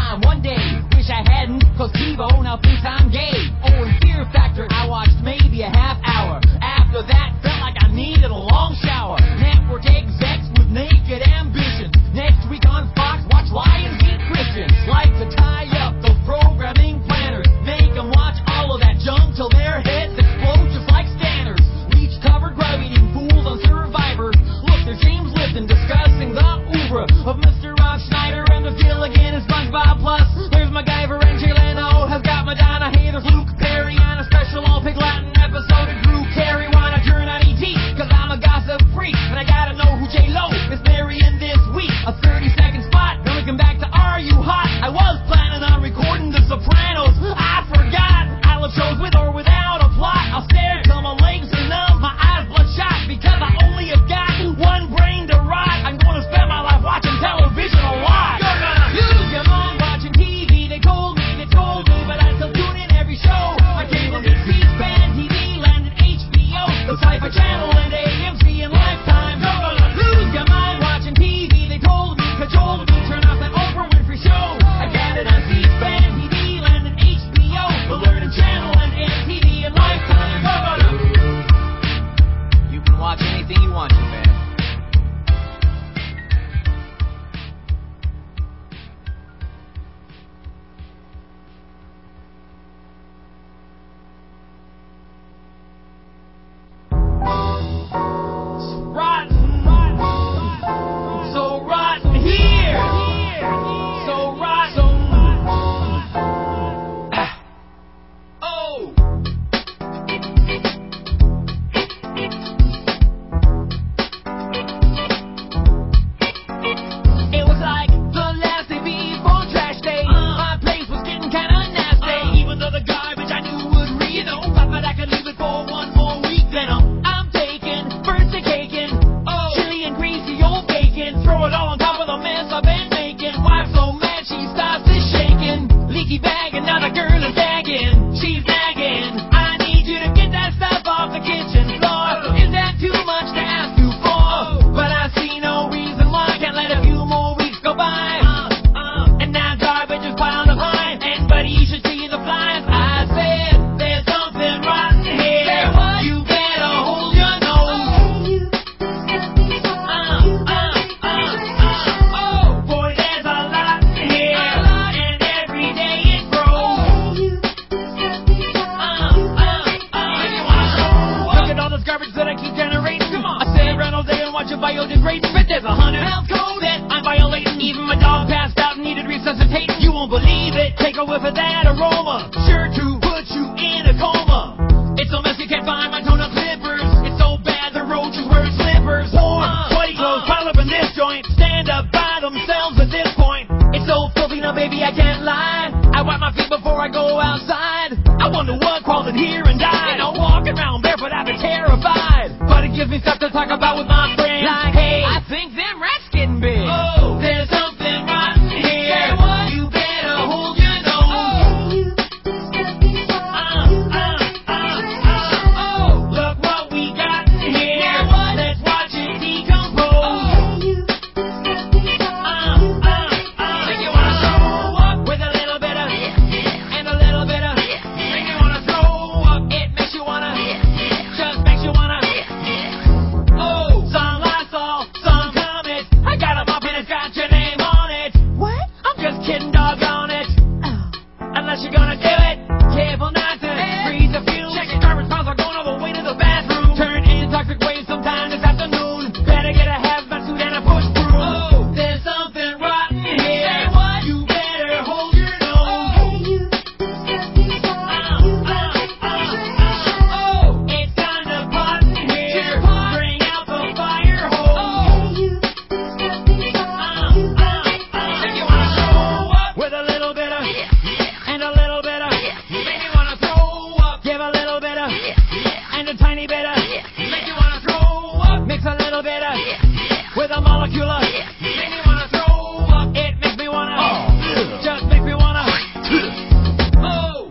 K: biodegrade spit. There's a hundred health code that I'm violating. Even my dog passed out and needed resuscitating. You won't believe it. Take a whiff of that aroma, sure to put you in a coma. It's so messy, can't find my toenail clippers. It's so bad the roaches wear slippers. Warm, sweaty clothes pile up in this joint. Stand up by themselves at this point. It's so filthy now, baby, I can't lie. I wipe my feet before I go outside. I wonder what crawled in here and died. I'm walking around barefoot, I've been terrified. But it gives me stuff to talk about with my friends. Like, hey, I think them rats getting big. Oh, there's something rotten here. Say what? You better hold your nose. Oh, you disgusting uh, uh, uh, uh, oh, look what we got here. Yeah, what? Let's watch it decompose. Oh, you disgusting uh, uh, uh, make you wanna throw up with a little bit of and a little bit of. Make you wanna throw up. It makes you wanna. Just makes you wanna. Oh, some Lysol, some Comet. I got a mop and it's got your name on it. What? I'm just kidding, doggone it. Oh. Unless you're gonna do it, careful not to freeze the fumes. Check your garbage piles are going all the way to the bathroom. Turn into toxic waste sometime this afternoon. Better get a hazmat suit and a push broom. Oh, there's something rotten here. Say what? You better hold your nose. Oh, hey, you disgusting uh, uh, uh, uh, oh, it's time to pot here. Bring out the fire hose. Oh, hey, you disgusting uh, uh, uh, make you wanna throw up with a little bit of and a little bit of. Make you wanna throw up. Give a little bit of and a tiny bit of. Make you wanna throw up. Mix a little bit of with a molecule of. Make me wanna throw up. It makes me wanna. Just makes me wanna. Oh.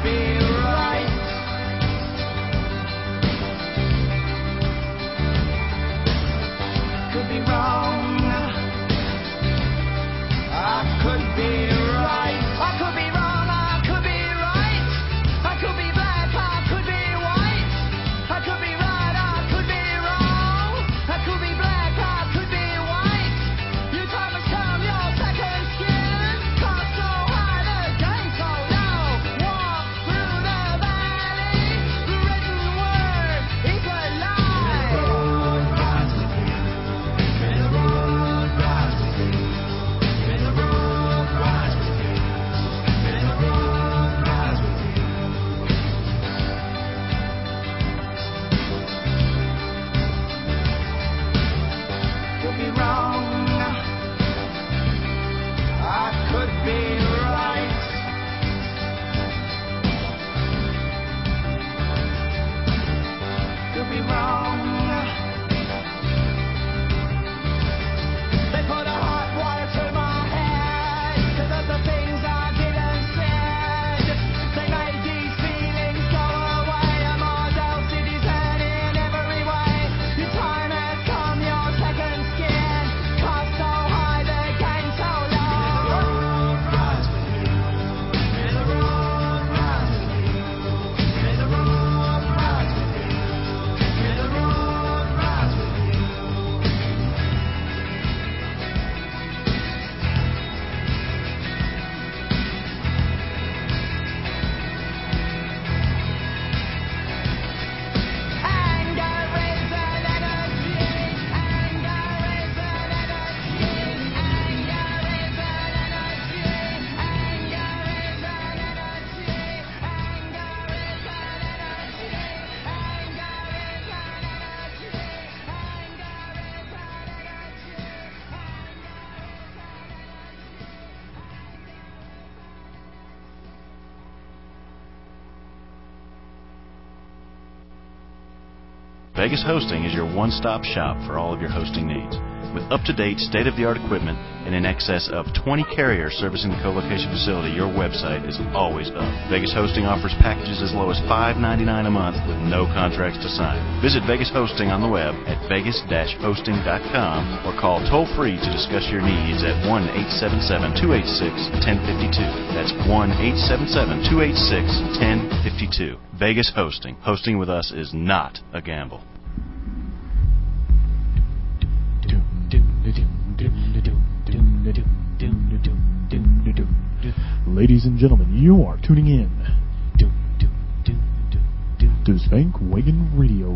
A: be right. Could be wrong. I could be right. I could be wrong. I could be right. I could be black. I could be white. I could be right. I could be wrong. I could be black. I could be white. You time has come. Your second skin. Cost so high. The game so low. Walk through the valley. The written word is a lie. May the road rise with you. May the road rise with you. May the road rise with you. May the road rise with you. Could be wrong. I could be right. Could be wrong. They put a hot water to my head 'cause of the things I didn't said. They made these feelings go away. I'm all down, cities head in every way. Your time has come, your second skin. Cost so high, the game so low. May the road rise with you. May the road rise with you. May the road rise with you. May the road rise with you. Anger is an energy. Anger is an energy. Anger is an energy. Anger is an energy. Anger is an energy. Anger is an energy.
B: Vegas Hosting is your one-stop shop for all of your hosting needs. With up-to-date, state-of-the-art equipment and in excess of twenty carriers servicing the co-location facility, your website is always up. Vegas Hosting offers packages as low as five dollars and ninety-nine cents a month with no contracts to sign. Visit Vegas Hosting on the web at vegas dash hosting dot com or call toll-free to discuss your needs at one eight seven seven, two eight six, one zero five two. That's one eight seven seven, two eight six, one zero five two. Vegas Hosting. Hosting with us is not a gamble.
D: Ladies and gentlemen, you are tuning in to Spank Wagon Radio.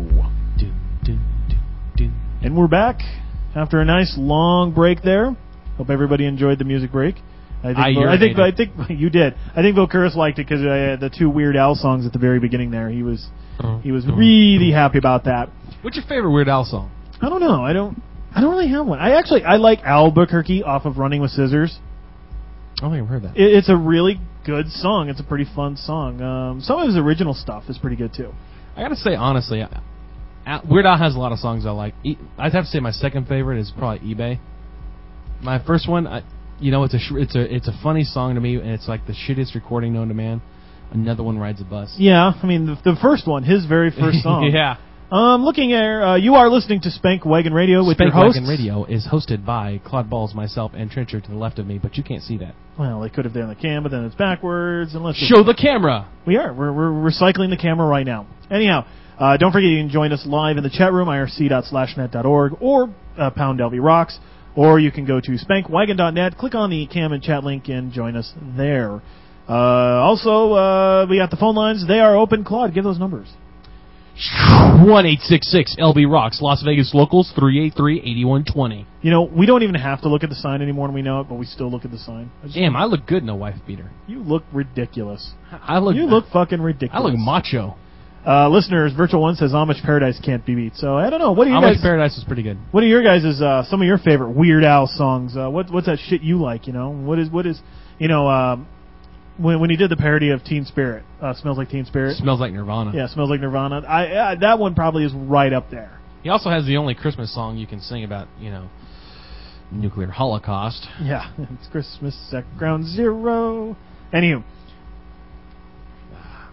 D: And we're back after a nice long break there. Hope everybody enjoyed the music break. I think,
E: I,
D: Bo- I think,
E: urinated.
D: I think you did. I think Bill Curtis liked it because uh, the two Weird Al songs at the very beginning there. He was he was really happy about that.
E: What's your favorite Weird Al song?
D: I don't know. I don't. I don't really have one. I actually I like Albuquerque off of Running with Scissors.
E: I don't think I've heard that.
D: It, it's a really good song. It's a pretty fun song. Um, some of his original stuff is pretty good too.
E: I gotta say honestly, I, Weird Al has a lot of songs I like. E- I'd have to say my second favorite is probably eBay. My first one, I, you know, it's a sh- it's a it's a funny song to me, and it's like the shittiest recording known to man. Another One Rides a Bus.
D: Yeah, I mean the, the first one, his very first song.
E: Yeah.
D: Um, looking at uh, you are listening to Spank Wagon Radio with
E: Spank
D: your hosts.
E: Wagon Radio is hosted by Claude Balls, myself, and Trencher to the left of me, but you can't see that.
D: Well, they could have done the cam, but then it's backwards. And let's
E: Show the camera.
D: We are. We're, we're recycling the camera right now. Anyhow, uh, don't forget you can join us live in the chat room, I R C dot slash net dot org, or uh, Pound L V Rocks, or you can go to spank wagon dot net, click on the cam and chat link, and join us there. Uh, also, uh, we got the phone lines. They are open. Claude, give those numbers.
E: one eight six six L B Rocks, Las Vegas locals, three eight three, eight one two zero.
D: You know, we don't even have to look at the sign anymore when we know it, but we still look at the sign. I just-
E: Damn, I look good in a wife beater.
D: You look ridiculous.
E: I look.
D: You look fucking ridiculous.
E: I look macho.
D: Uh, listeners, Virtual One says Amish Paradise can't be beat. So I don't know. What are you
E: Amish
D: guys?
E: Paradise was pretty good.
D: What are your guys' uh, some of your favorite Weird Al songs? Uh, what what's that shit you like? You know, what is what is you know um, when when he did the parody of Teen Spirit, uh, Smells Like Teen Spirit.
E: Smells Like Nirvana.
D: Yeah, Smells Like Nirvana. I uh, that one probably is right up there.
E: He also has the only Christmas song you can sing about, you know, nuclear holocaust.
D: Yeah, it's Christmas at Ground Zero. Anywho,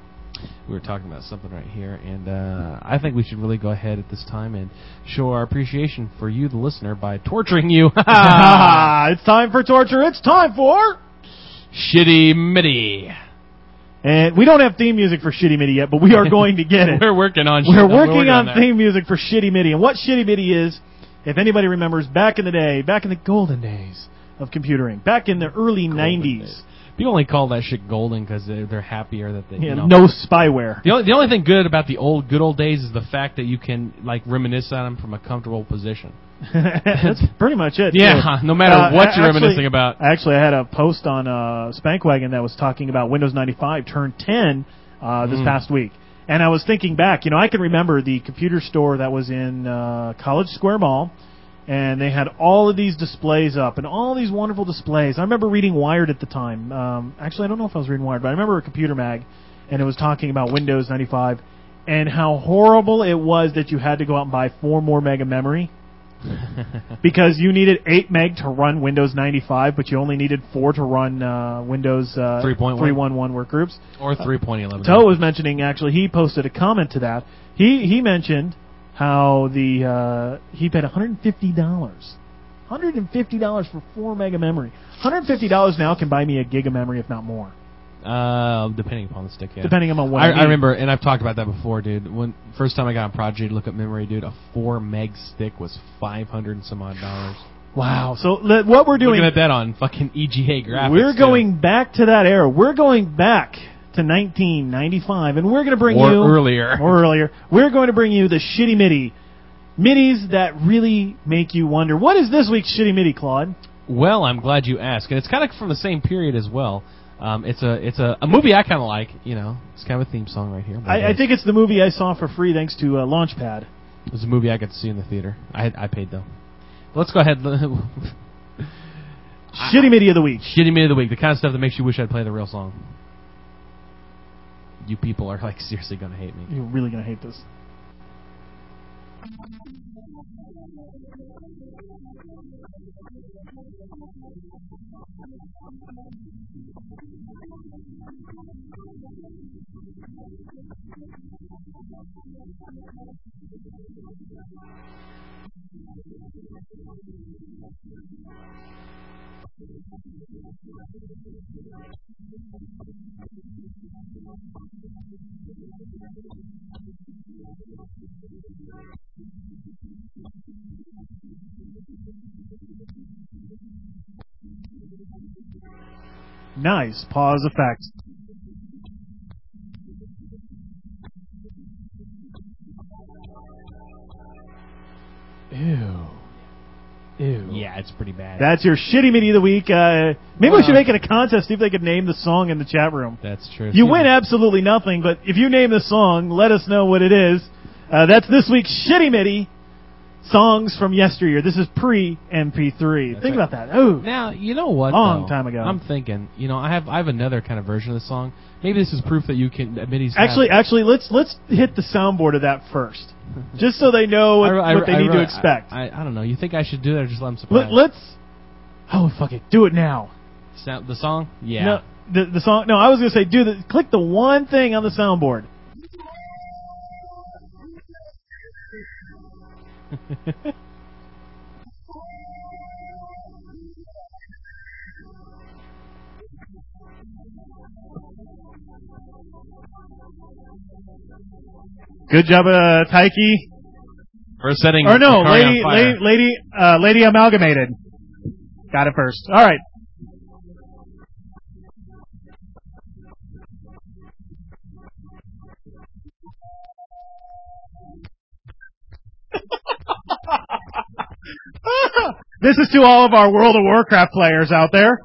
E: we were talking about something right here, and uh, I think we should really go ahead at this time and show our appreciation for you, the listener, by torturing you.
D: It's time for torture. It's time for
E: Shitty MIDI.
D: And we don't have theme music for Shitty MIDI yet, but we are going to get it.
E: We're working on.
D: We're
E: shit.
D: working,
E: working
D: on,
E: on
D: theme music for Shitty MIDI, and what Shitty MIDI is, if anybody remembers, back in the day, back in the golden days of computering, back in the early nineties.
E: Days. People only call that shit golden because they're, they're happier that they.
D: Yeah,
E: You know,
D: no spyware.
E: The only, the only thing good about the old good old days is the fact that you can like reminisce on them from a comfortable position.
D: That's pretty much it.
E: Yeah,
D: too.
E: no matter
D: Uh,
E: what you're
D: actually,
E: reminiscing about.
D: Actually, I had a post on uh, Spankwagon that was talking about Windows ninety-five turned ten uh, this
E: Mm.
D: past week. And I was thinking back, you know, I can remember the computer store that was in uh, College Square Mall, and they had all of these displays up and all these wonderful displays. I remember reading Wired at the time. Um, actually, I don't know if I was reading Wired, but I remember a computer mag, and it was talking about Windows ninety-five and how horrible it was that you had to go out and buy four more meg of memory because you needed eight meg to run Windows ninety-five, but you only needed four to run uh, Windows uh,
E: three point one
D: three point one workgroups.
E: Or three point eleven.
D: Toe was mentioning, actually, he posted a comment to that. He he mentioned how the uh, he paid one hundred fifty dollars. one hundred fifty dollars for four meg of memory. one hundred fifty dollars now can buy me a gig of memory, if not more.
E: Uh, depending upon the stick, yeah.
D: Depending on what
E: I,
D: I
E: I
D: need.
E: remember, and I've talked about that before, dude. When first time I got on Prodigy to look up memory, dude, a four meg stick was five hundred and some odd dollars.
D: Wow. So le- what we're doing...
E: Looking at that on fucking E G A graphics.
D: We're
E: too.
D: going back to that era. We're going back to nineteen ninety-five, and we're going to bring
E: Or
D: you...
E: earlier.
D: Or earlier. We're going to bring you the Shitty MIDI. MIDIs that really make you wonder. What is this week's Shitty MIDI, Claude?
E: Well, I'm glad you asked, and it's kind of from the same period as well. Um, it's a it's a, a movie I kind of like. You know, it's kind of a theme song right here. but
D: I, I think it's the movie I saw for free thanks to uh, Launchpad.
E: It was a movie I got to see in the theater. I I paid though. Let's go ahead.
D: Shitty MIDI of the week.
E: Shitty MIDI of the week. The kind of stuff that makes you wish I'd play the real song. You people are like seriously gonna hate me.
D: You're really going to hate this. Nice. Pause effect. Ew. Ew.
E: Yeah, it's pretty bad.
D: That's your Shitty MIDI of the week. Uh, maybe
E: Well,
D: we should make it a contest, see if they could name the song in the chat room.
E: That's true.
D: You win absolutely nothing, but if you name the song, let us know what it is. Uh, that's this week's Shitty MIDI. Songs from yesteryear. This is pre-M P three.
E: That's
D: Think
E: right.
D: about that. Oh,
E: Now you know what?
D: Long
E: though?
D: time ago.
E: I'm thinking. You know, I have I have another kind of version of the song. Maybe this is proof that you can. That MIDI's have-
D: Actually, actually, let's let's hit the soundboard of that first, just so they know what,
E: I- I-
D: what they
E: I
D: need to
E: really-
D: expect.
E: I, I, I don't know. You think I should do that or just let them surprise?
D: Let, let's. Oh fuck it, do it now.
E: Sound, the song? Yeah.
D: No, the the song. No, I was gonna say do the click the one thing on the soundboard. Good job, uh, Taiki.
E: For setting.
D: Or no,
E: Akari
D: lady,
E: on fire.
D: lady, lady, uh, lady amalgamated. Got it first. All right. This is to all of our World of Warcraft players out there.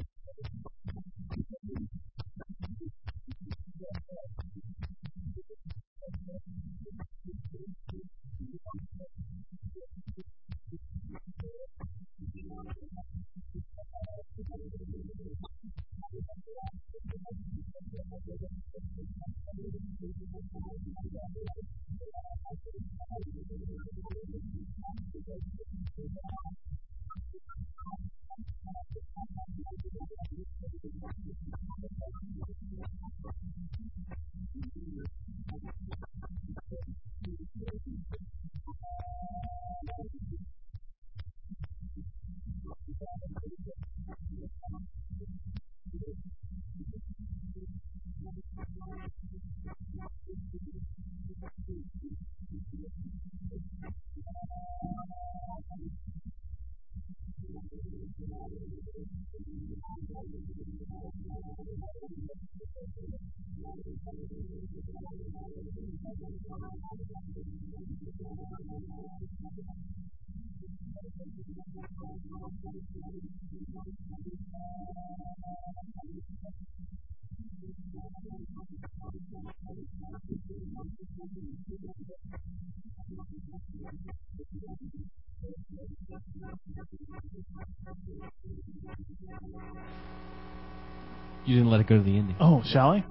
E: You didn't let it go to the ending.
D: Oh, shall I?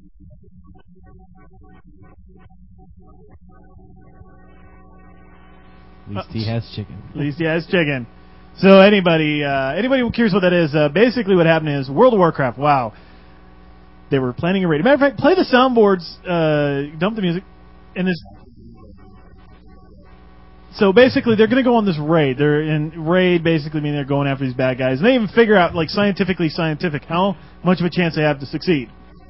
E: At least he has chicken.
D: At least he has chicken. So anybody, uh, anybody who curious what that is, uh, basically what happened is World of Warcraft. Wow, they were planning a raid. Matter of fact, play the soundboards, uh, dump the music, and this. So basically, they're going to go on this raid. They're in raid, basically meaning they're going after these bad guys. And they even figure out, like scientifically scientific, how much of a chance they have to succeed.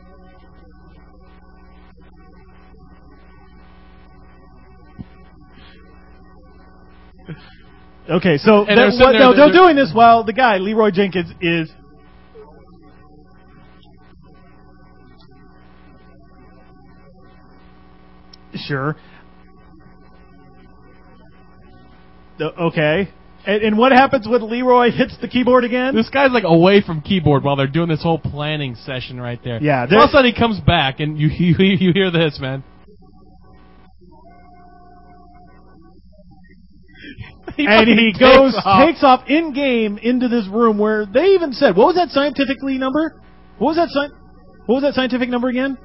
D: Okay, so
E: And
D: that,
E: they're
D: what,
E: sitting
D: no,
E: there-
D: they're doing this while the guy, Leroy Jenkins, is... Sure. The, okay. And, and what happens when Leroy hits the keyboard again?
E: This guy's like away from keyboard while they're doing this whole planning session right there.
D: Yeah,
E: All of a sudden he comes back and you you, you hear this, man. He
D: and
E: fucking
D: he
E: takes
D: goes,
E: off.
D: takes off in game into this room where they even said, what was that scientifically number? What was that sci- What was that scientific number again?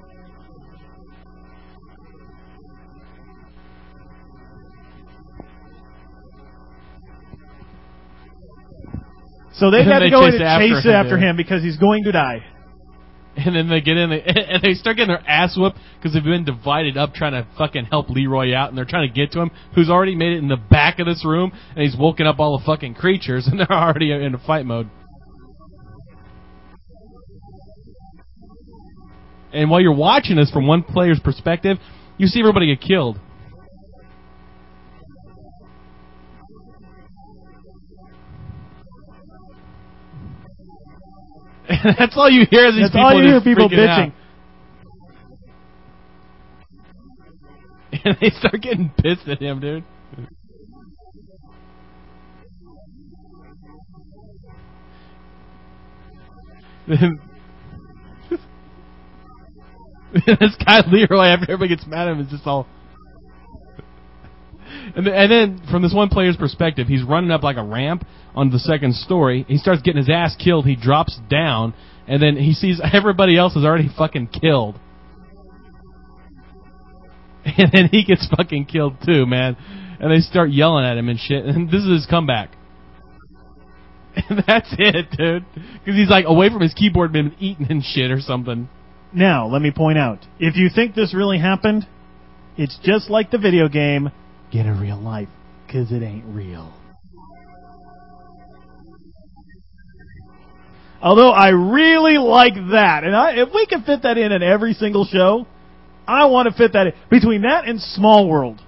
D: So they
E: And
D: had
E: they
D: to go in
E: chase
D: and
E: after
D: chase
E: him,
D: after
E: dude.
D: him because he's going to die.
E: And then they get in they, and they start getting their ass whooped because they've been divided up trying to fucking help Leroy out, and they're trying to get to him, who's already made it in the back of this room, and he's woken up all the fucking creatures, and they're already in a fight mode. And while you're watching this from one player's perspective, you see everybody get killed. And that's all you hear is these
D: That's
E: people
D: all you hear,
E: just
D: people
E: freaking
D: bitching.
E: out. And they start getting pissed at him, dude. This guy Leroy, after everybody gets mad at him, is just all. And, th- and then, from this one player's perspective, he's running up like a ramp on the second story. He starts getting his ass killed. He drops down, and then he sees everybody else is already fucking killed. And then he gets fucking killed too, man. And they start yelling at him and shit. And this is his comeback. And that's it, dude. Because he's like away from his keyboard, been eating and shit or something.
D: Now, let me point out, if you think this really happened, it's just like the video game, get a real life, because it ain't real. Although I really like that, and I, if we can fit that in at every single show, I want to fit that in. Between that and Small World.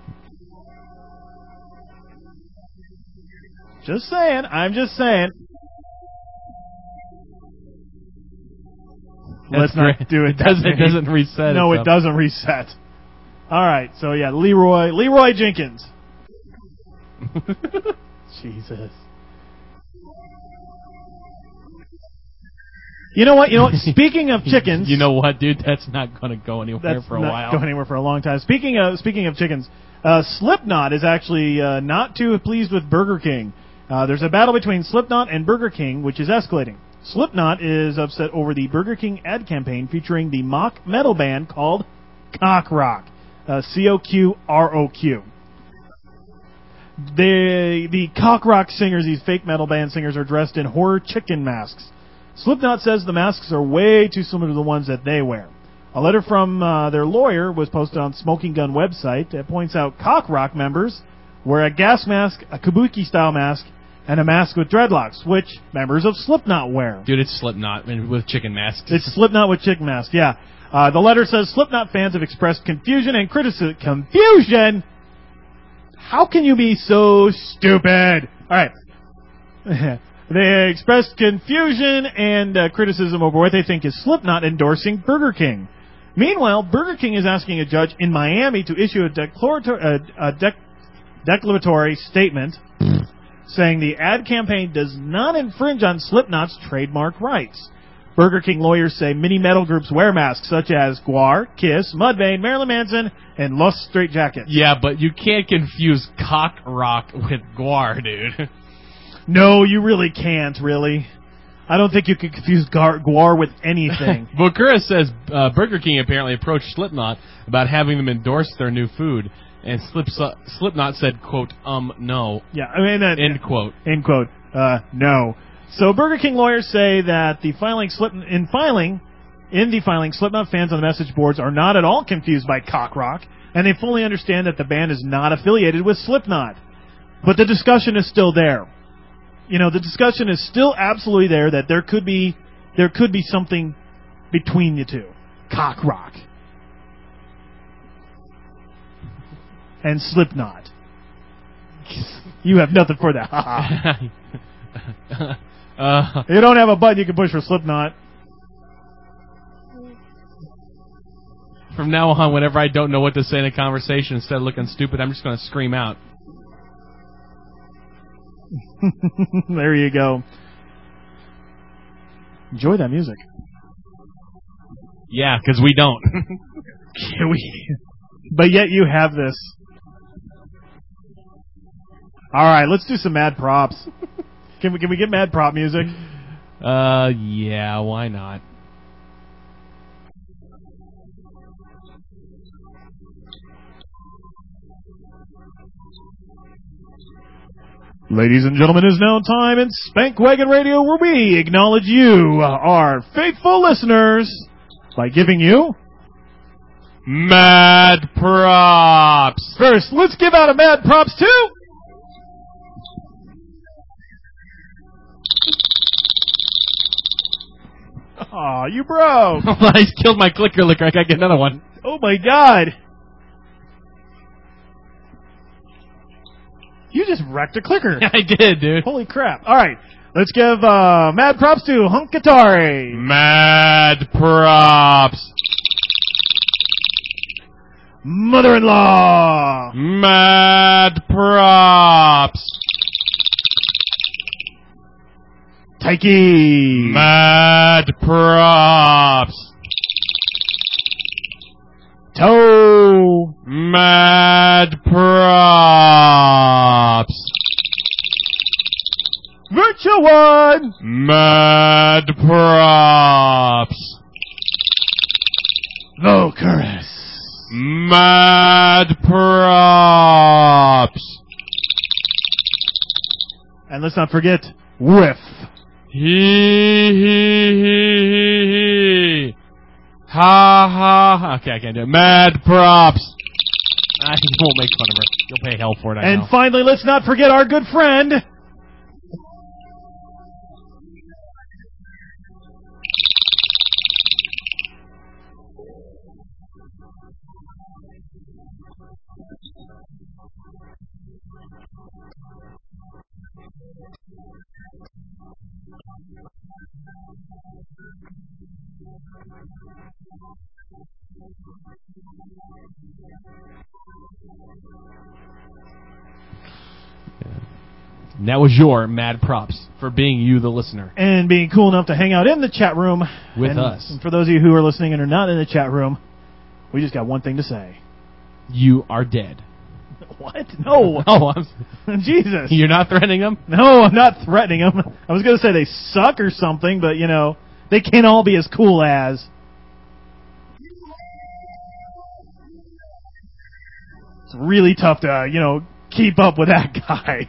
D: Just saying, I'm just saying. Let's
E: That's
D: not
E: great.
D: do it.
E: It doesn't-
D: that
E: it
D: way.
E: doesn't reset
D: No,
E: itself.
D: it doesn't reset. All right, so yeah, Leroy, Leroy Jenkins. Jesus. You know what? You know what? Speaking of chickens,
E: You know what, dude? That's not going to go anywhere
D: that's
E: for a
D: not
E: while.
D: going anywhere for a long time. Speaking of speaking of chickens, uh, Slipknot is actually uh, not too pleased with Burger King. Uh, there's a battle between Slipknot and Burger King, which is escalating. Slipknot is upset over the Burger King ad campaign featuring the mock metal band called Cock Rock, uh, C O Q R O Q. The the Cock Rock singers, these fake metal band singers, are dressed in horror chicken masks. Slipknot says the masks are way too similar to the ones that they wear. A letter from uh, their lawyer was posted on Smoking Gun website that points out cock rock members wear a gas mask, a kabuki-style mask, and a mask with dreadlocks, which members of Slipknot wear.
E: Dude, it's Slipknot with chicken masks.
D: It's Slipknot with chicken masks, yeah. Uh, the letter says Slipknot fans have expressed confusion and criticism. Confusion? How can you be so stupid? All right. They expressed confusion and uh, criticism over what they think is Slipknot endorsing Burger King. Meanwhile, Burger King is asking a judge in Miami to issue a, declaratory, uh, a dec- declaratory statement saying the ad campaign does not infringe on Slipknot's trademark rights. Burger King lawyers say many metal groups wear masks such as Gwar, Kiss, Mudvayne, Marilyn Manson, and Los Straight Jackets.
E: Yeah, but you can't confuse cock rock with Gwar, dude.
D: No, you really can't, really. I don't think you could confuse Gar- Gwar with anything.
E: Bokura says uh, Burger King apparently approached Slipknot about having them endorse their new food, and Slip- Slipknot said, quote, um, no.
D: Yeah, I mean... Uh,
E: end quote.
D: End quote. Uh, no. So Burger King lawyers say that the filing slip in filing in the filing Slipknot fans on the message boards are not at all confused by cock rock, and they fully understand that the band is not affiliated with Slipknot. But the discussion is still there. You know, the discussion is still absolutely there that there could be there could be something between the two. Cock rock and Slipknot. You have nothing for that. uh, you don't have a button you can push for Slipknot.
E: From now on, whenever I don't know what to say in a conversation, instead of looking stupid, I'm just going to scream out.
D: There you go. Enjoy that music.
E: Yeah, because we don't.
D: we, but yet you have this. All right, let's do some mad props. Can we can we get mad prop music?
E: Uh, yeah, why not?
D: Ladies and gentlemen, it is now time in Spank Wagon Radio where we acknowledge you, our faithful listeners, by giving you
E: mad props.
D: First, let's give out a mad props to Aw, you broke.
E: I killed my clicker licker. I gotta get another one.
D: Oh my god. You just wrecked a clicker.
E: I did, dude.
D: Holy crap. Alright, let's give uh, mad props to Hunkatari.
E: Mad props.
D: Mother-in-law.
E: Mad props.
D: Taiki.
E: Mad props.
D: Toe.
E: Mad props.
D: Virtual One.
E: Mad props.
D: Volcarus.
E: Mad props.
D: And let's not forget, Whiff.
E: Hee hee hee hee hee. Ha ha ha. Okay, I can't do it. Mad props. I won't make fun of her. You'll pay hell for it, I
D: And
E: know.
D: finally, let's not forget our good friend...
E: And that was your mad props for being you, the listener.
D: And being cool enough to hang out in the chat room.
E: With
D: and,
E: us.
D: And for those of you who are listening and are not in the chat room, we just got one thing to say.
E: You are dead.
D: What? No.
E: Oh, I'm...
D: Jesus.
E: You're not threatening them?
D: No, I'm not threatening them. I was going to say they suck or something, but, you know, they can't all be as cool as... It's really tough to, you know, keep up with that guy.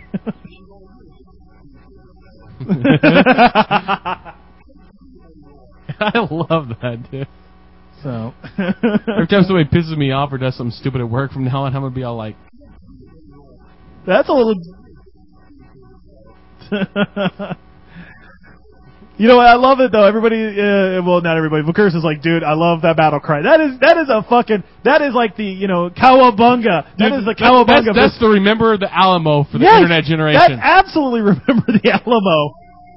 E: I love that, dude.
D: So
E: every time somebody pisses me off or does something stupid at work from now on, I'm gonna be all like,
D: that's a little. You know what? I love it though. Everybody, uh, well, not everybody, but Curse is like, dude, I love that battle cry. That is that is a fucking that is like the you know cowabunga. That
E: dude,
D: is the
E: that,
D: cowabunga.
E: That's, that's the remember the Alamo for the
D: yes,
E: internet generation.
D: That absolutely remember the Alamo.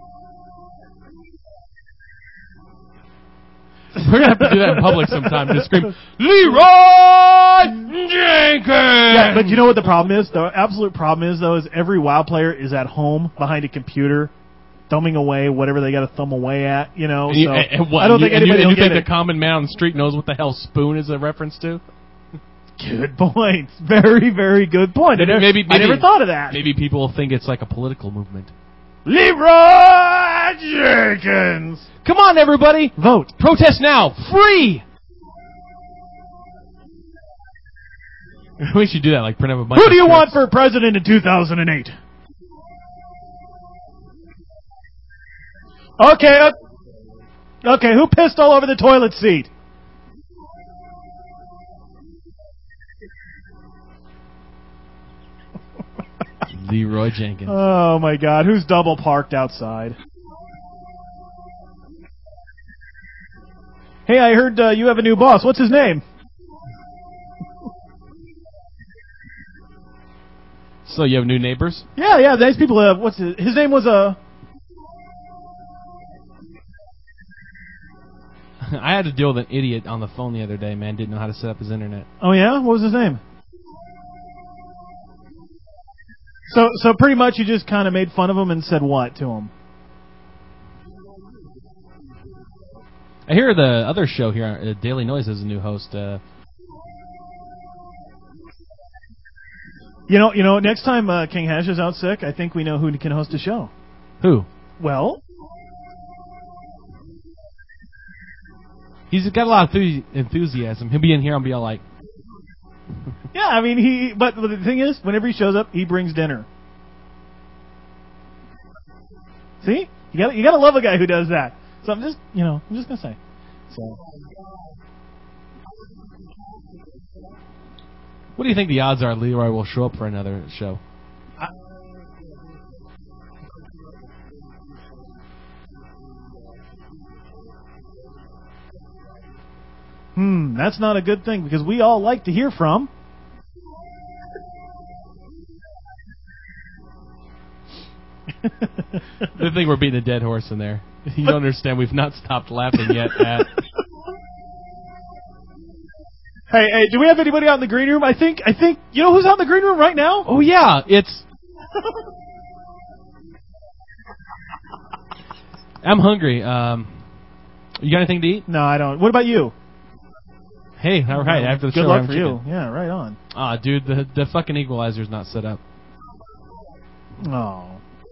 E: We're gonna have to do that in public sometime. Just scream, Leroy Jenkins.
D: Yeah, but you know what the problem is? The absolute problem is though is every WoW player is at home behind a computer, thumbing away whatever they got to thumb away at. You know,
E: and you,
D: so
E: and, and what,
D: I don't
E: and
D: think
E: you,
D: anybody
E: and
D: will
E: you, and you
D: get
E: think
D: it.
E: the common man on the street knows what the hell spoon is a reference to?
D: Good point. Very, very good point.
E: Maybe,
D: I, never,
E: maybe,
D: I never
E: maybe,
D: thought of that.
E: Maybe people think it's like a political movement.
D: Leroy Jenkins.
E: Come on, everybody.
D: Vote.
E: Protest now. Free. We should do that, like print up a bunch
D: Who
E: of
D: do you
E: strips.
D: want for president in two thousand eight? Okay. Uh, okay, who pissed all over the toilet seat?
E: Leroy Jenkins.
D: Oh, my God. Who's double parked outside? Hey, I heard uh, you have a new boss. What's his name?
E: So you have new neighbors?
D: Yeah, yeah, nice people. Uh, what's his, his name was uh
E: I had to deal with an idiot on the phone the other day, man. Didn't know how to set up his internet.
D: Oh yeah, what was his name? So, so pretty much you just kind of made fun of him and said what to him?
E: I hear the other show here, uh, Daily Noise, has a new host. Uh,
D: You know, you know. Next time uh, King Hash is out sick, I think we know who can host a show.
E: who?
D: Well,
E: He's got a lot of thu- enthusiasm. He'll be in here and be all like,
D: yeah, I mean he. But the thing is, whenever he shows up, he brings dinner. See, you got you got to love a guy who does that. So I'm just, you know, I'm just gonna say. So.
E: what do you think the odds are Leroy will show up for another show?
D: I, hmm, that's not a good thing because we all like to hear from.
E: I think we're beating a dead horse in there. You don't understand. We've not stopped laughing yet at...
D: Hey, hey, do we have anybody out in the green room? I think, I think, you know who's out in the green room right now?
E: Oh, yeah, it's... I'm hungry. Um, you got anything to eat?
D: No, I don't. What about you?
E: Hey, all right, after the
D: Good
E: show,
D: luck
E: I'm
D: for
E: chicken.
D: you. Yeah, right on.
E: Ah, dude, the the fucking equalizer's not set up.
D: Oh.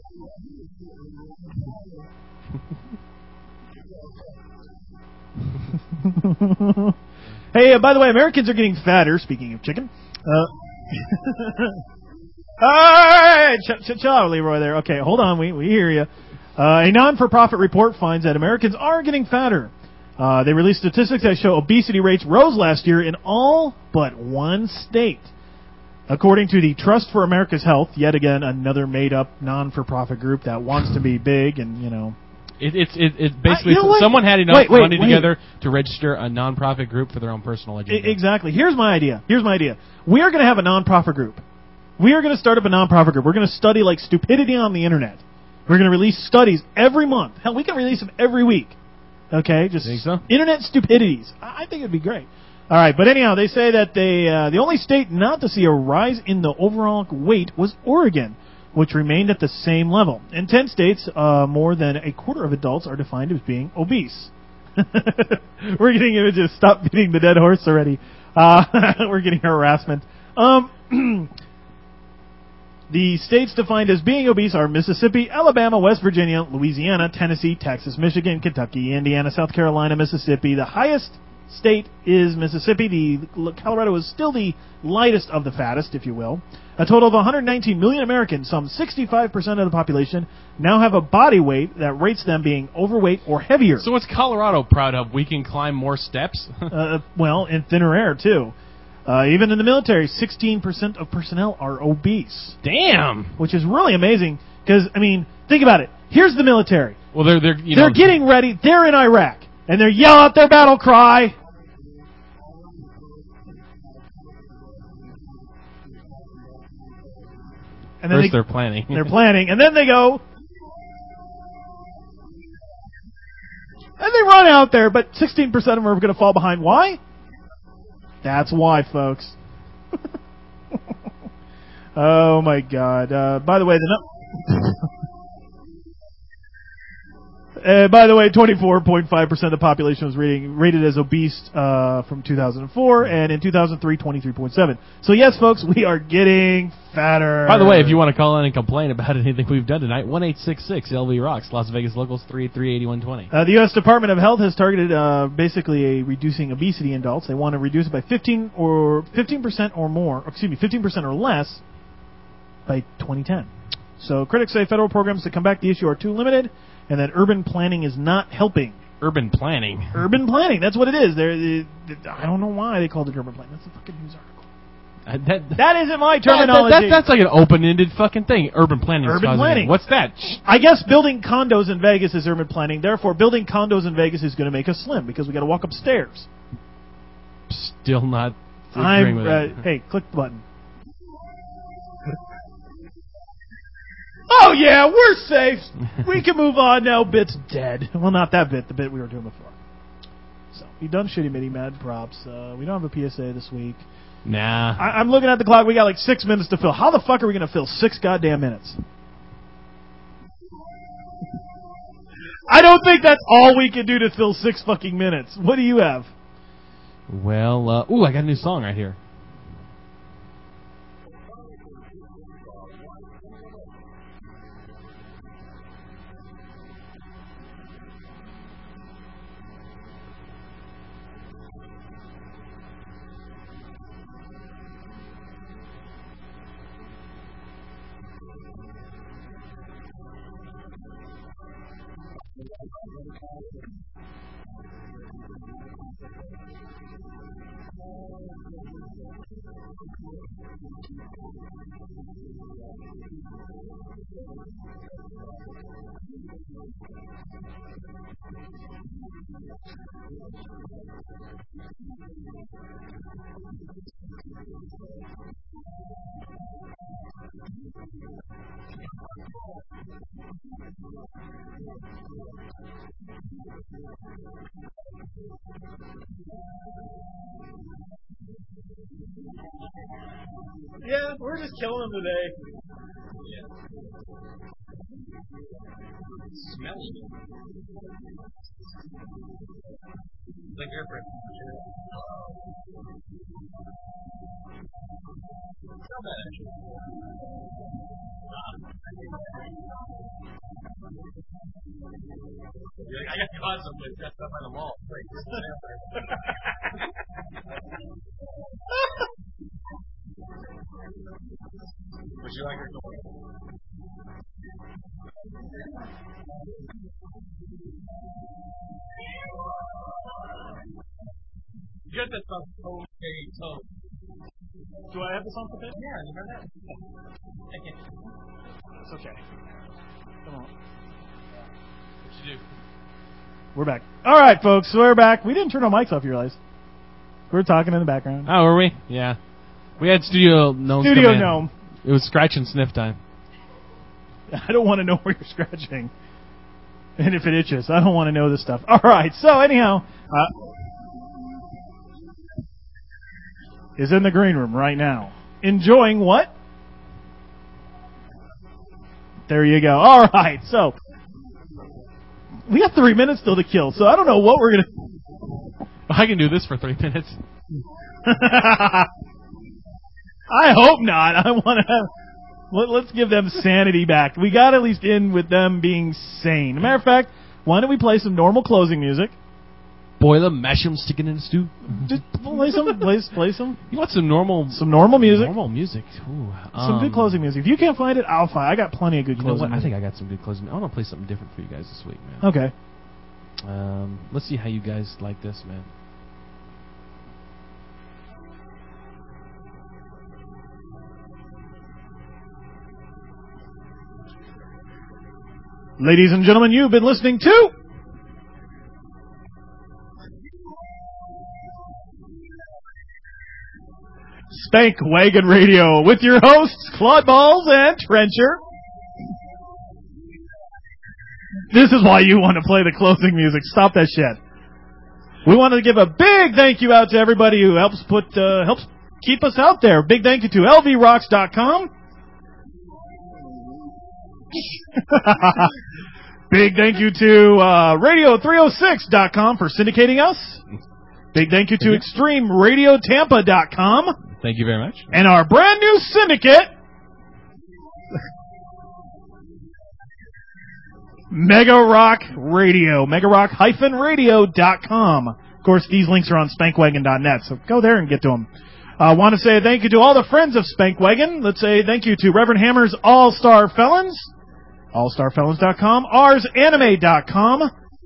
D: Hey, uh, by the way, Americans are getting fatter, speaking of chicken. Uh, Alright, ch- ch- chill out, Leroy, there. Okay, hold on, we, we hear you. Uh, a non-for-profit report finds that Americans are getting fatter. Uh, they released statistics that show obesity rates rose last year in all but one state. According to the Trust for America's Health, yet again, another made-up non-for-profit group that wants to be big and, you know...
E: It, it's it, it basically
D: I, you know
E: someone had enough
D: wait, wait,
E: money
D: wait.
E: together to register a non-profit group for their own personal agenda.
D: I, exactly. Here's my idea. Here's my idea. We are going to have a non-profit group. We are going to start up a non-profit group. We're going to study like stupidity on the internet. We're going to release studies every month. Hell, we can release them every week. Okay, just
E: Think so?
D: internet stupidities. I, I think it'd be great. All right, but anyhow, they say that they uh, the only state not to see a rise in the overall weight was Oregon, which remained at the same level. In ten states, uh, more than a quarter of adults are defined as being obese. We're getting images. Stop beating the dead horse already. Uh, we're getting harassment. Um, the states defined as being obese are Mississippi, Alabama, West Virginia, Louisiana, Tennessee, Texas, Michigan, Kentucky, Indiana, South Carolina, Mississippi. The highest state is Mississippi. The Colorado is still the lightest of the fattest, if you will. A total of one hundred nineteen million Americans, some sixty-five percent of the population, now have a body weight that rates them being overweight or heavier.
E: So what's Colorado proud of? We can climb more steps?
D: uh, well, in thinner air, too. Uh, even in the military, sixteen percent of personnel are obese.
E: Damn!
D: Which is really amazing, because, I mean, think about it. Here's the military.
E: Well, they're they're you
D: they're
E: know,
D: getting ready. They're in Iraq, and they're yell out their battle cry. And then
E: First
D: they,
E: they're planning.
D: They're planning, and then they go, and they run out there. But sixteen percent of them are going to fall behind. Why? That's why, folks. Oh my God! Uh, by the way, the. No- Uh, by the way, twenty-four point five percent of the population was rating, rated as obese uh, from two thousand four, and in two thousand three, twenty-three point seven. So yes, folks, we are getting fatter.
E: By the way, if you want to call in and complain about anything we've done tonight, one eight six six L V Rocks, Las Vegas Locals three eight three, eight one two zero.
D: Uh, the U S Department of Health has targeted uh, basically a reducing obesity in adults. They want to reduce it by fifteen or fifteen percent or more, excuse me, fifteen percent or less by twenty ten. So critics say federal programs to combat the issue are too limited, and that urban planning is not helping.
E: Urban planning?
D: Urban planning, that's what it is. They're, they, they, I don't know why they called it urban planning. That's a fucking news article.
E: Uh, that,
D: that isn't my
E: that,
D: terminology.
E: That, that, that's like an open-ended fucking thing. Urban planning.
D: Urban planning.
E: It. What's that?
D: I guess building condos in Vegas is urban planning. Therefore, building condos in Vegas is going to make us slim because we got to walk upstairs.
E: Still not
D: I'm,
E: agreeing with
D: uh,
E: it.
D: Hey, click the button. Oh, yeah, we're safe. We can move on now. Bit's dead. Well, not that bit, the bit we were doing before. So, we done Shitty Mitty Mad Props. Uh, we don't have a P S A this week.
E: Nah.
D: I, I'm looking at the clock. We got like six minutes to fill. How the fuck are we going to fill six goddamn minutes? I don't think that's all we can do to fill six fucking minutes. What do you have?
E: Well, uh, ooh, I got a new song right here.
D: Yeah, we're just killing them today.
E: Smelly. Like air pressure. Not bad, actually. You're like, I got caught someplace, got stuff on the mall. Would you like her to Get that stuff okay, so.
D: Do I have the song for this?
E: Yeah, you heard that? Thank you.
D: It's okay. Come on.
E: What you do?
D: We're back. All right, folks, we're back. We didn't turn our mics off, you realize. We were talking in the background.
E: Oh, were we? Yeah. We had Studio Gnome.
D: Studio Gnome.
E: It was scratch and sniff time.
D: I don't want to know where you're scratching. And if it itches, I don't want to know this stuff. All right, so anyhow, uh, is in the green room right now. Enjoying what? There you go. All right, so we got three minutes still to kill, so I don't know what we're going to...
E: I can do this for three minutes.
D: I hope not. I want to have... Let, let's give them sanity back. We got at least in with them being sane. Matter of fact, why don't we play some normal closing music?
E: boil them, mash them, stick it in the stew.
D: Just play some, play, play some.
E: You want some normal,
D: some normal music?
E: Normal music. Ooh,
D: some
E: um,
D: good closing music. If you can't find it, I'll find. I got plenty of good
E: you
D: closing.
E: know what?
D: music.
E: I think I got some good closing. I want to play something different for you guys this week, man.
D: Okay.
E: Um, let's see how you guys like this, man.
D: Ladies and gentlemen, you've been listening to Spank Wagon Radio with your hosts, Claude Balls and Trencher. This is why you want to play the closing music. Stop that shit. We want to give a big thank you out to everybody who helps put uh, helps keep us out there. Big thank you to L V rocks dot com. Big thank you to uh, radio three oh six dot com for syndicating us. Big thank you to extreme radio tampa dot com.
E: Thank you very much.
D: And our brand new syndicate, Mega Rock Radio, mega rock radio dot com. Of course, these links are on spank wagon dot net, so go there and get to them. I uh, want to say thank you to all the friends of Spankwagon. Let's say thank you to Reverend Hammer's All-Star Felons, all star felons dot com, ars anime dot com,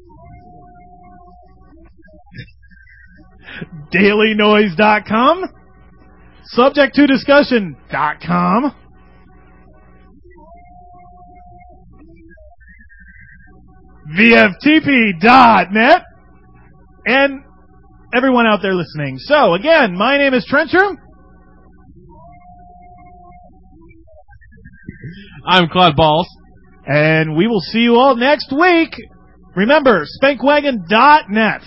D: daily noise dot com, subject to discussion dot com, V F T P dot net, and everyone out there listening. So, again, my name is Trencher.
E: I'm Claude Balls.
D: And we will see you all next week. Remember, spank wagon dot net.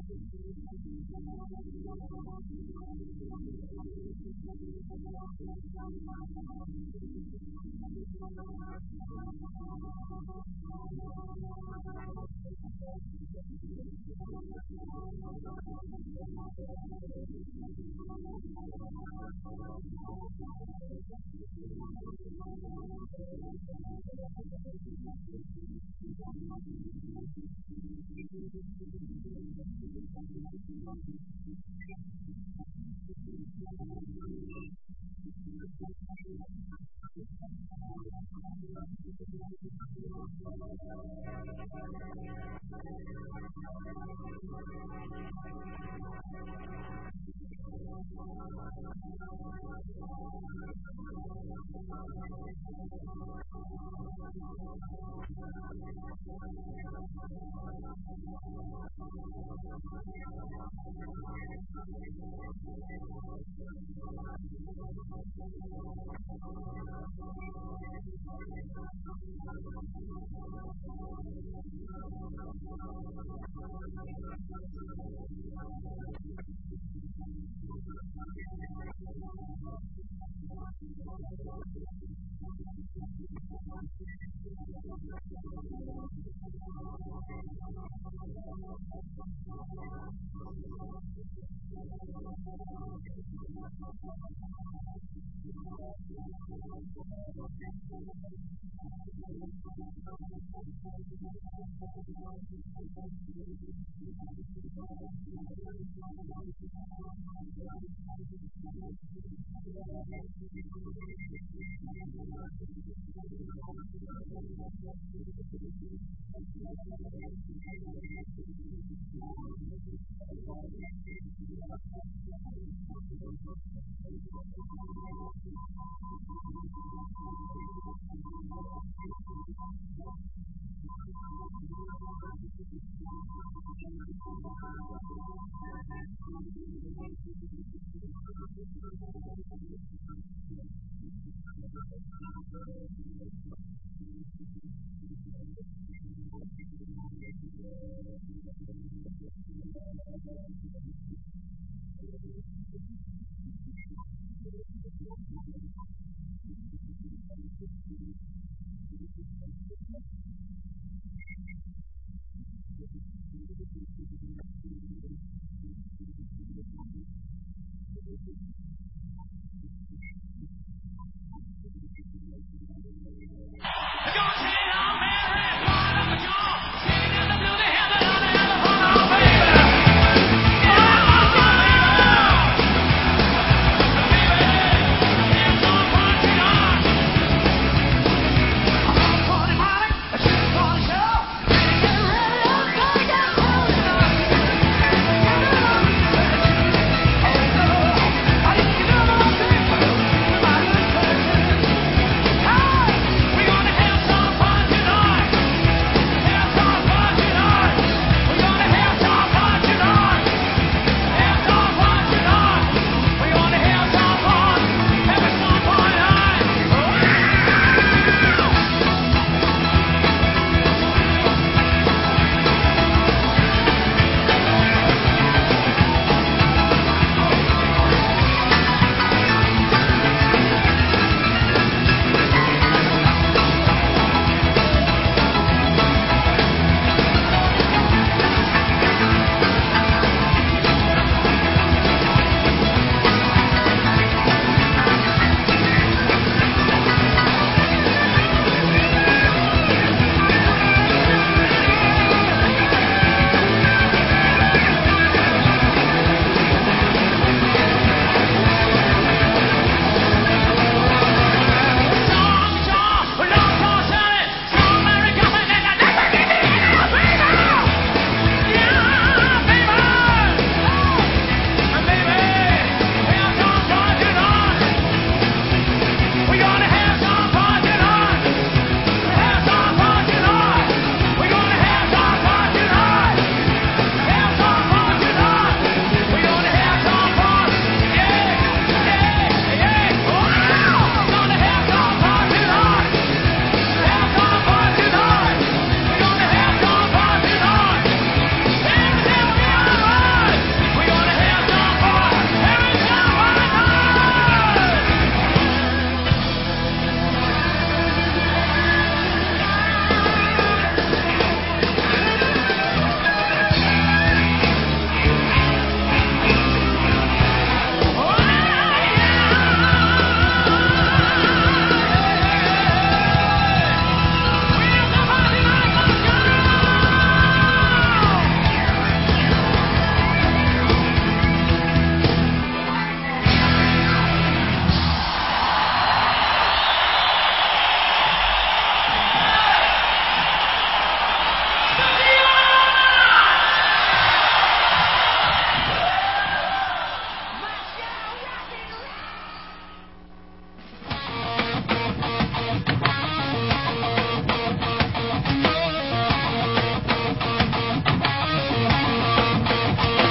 A: We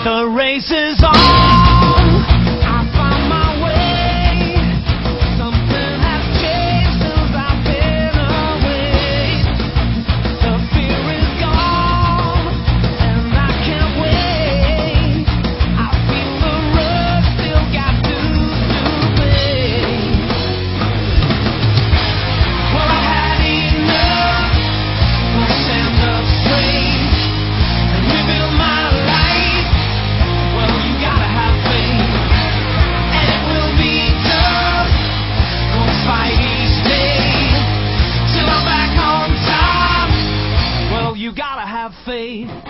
A: The race is on. I found my way. Something has changed since I've been away. The fear is gone, and I can't wait. I feel the rush, still got dues to pay. Well, I've had enough of stand-up strange and rebuild my life. Well, you gotta have faith, and it will be tough. Gonna fight each day till I'm back on top. Well, you gotta have faith.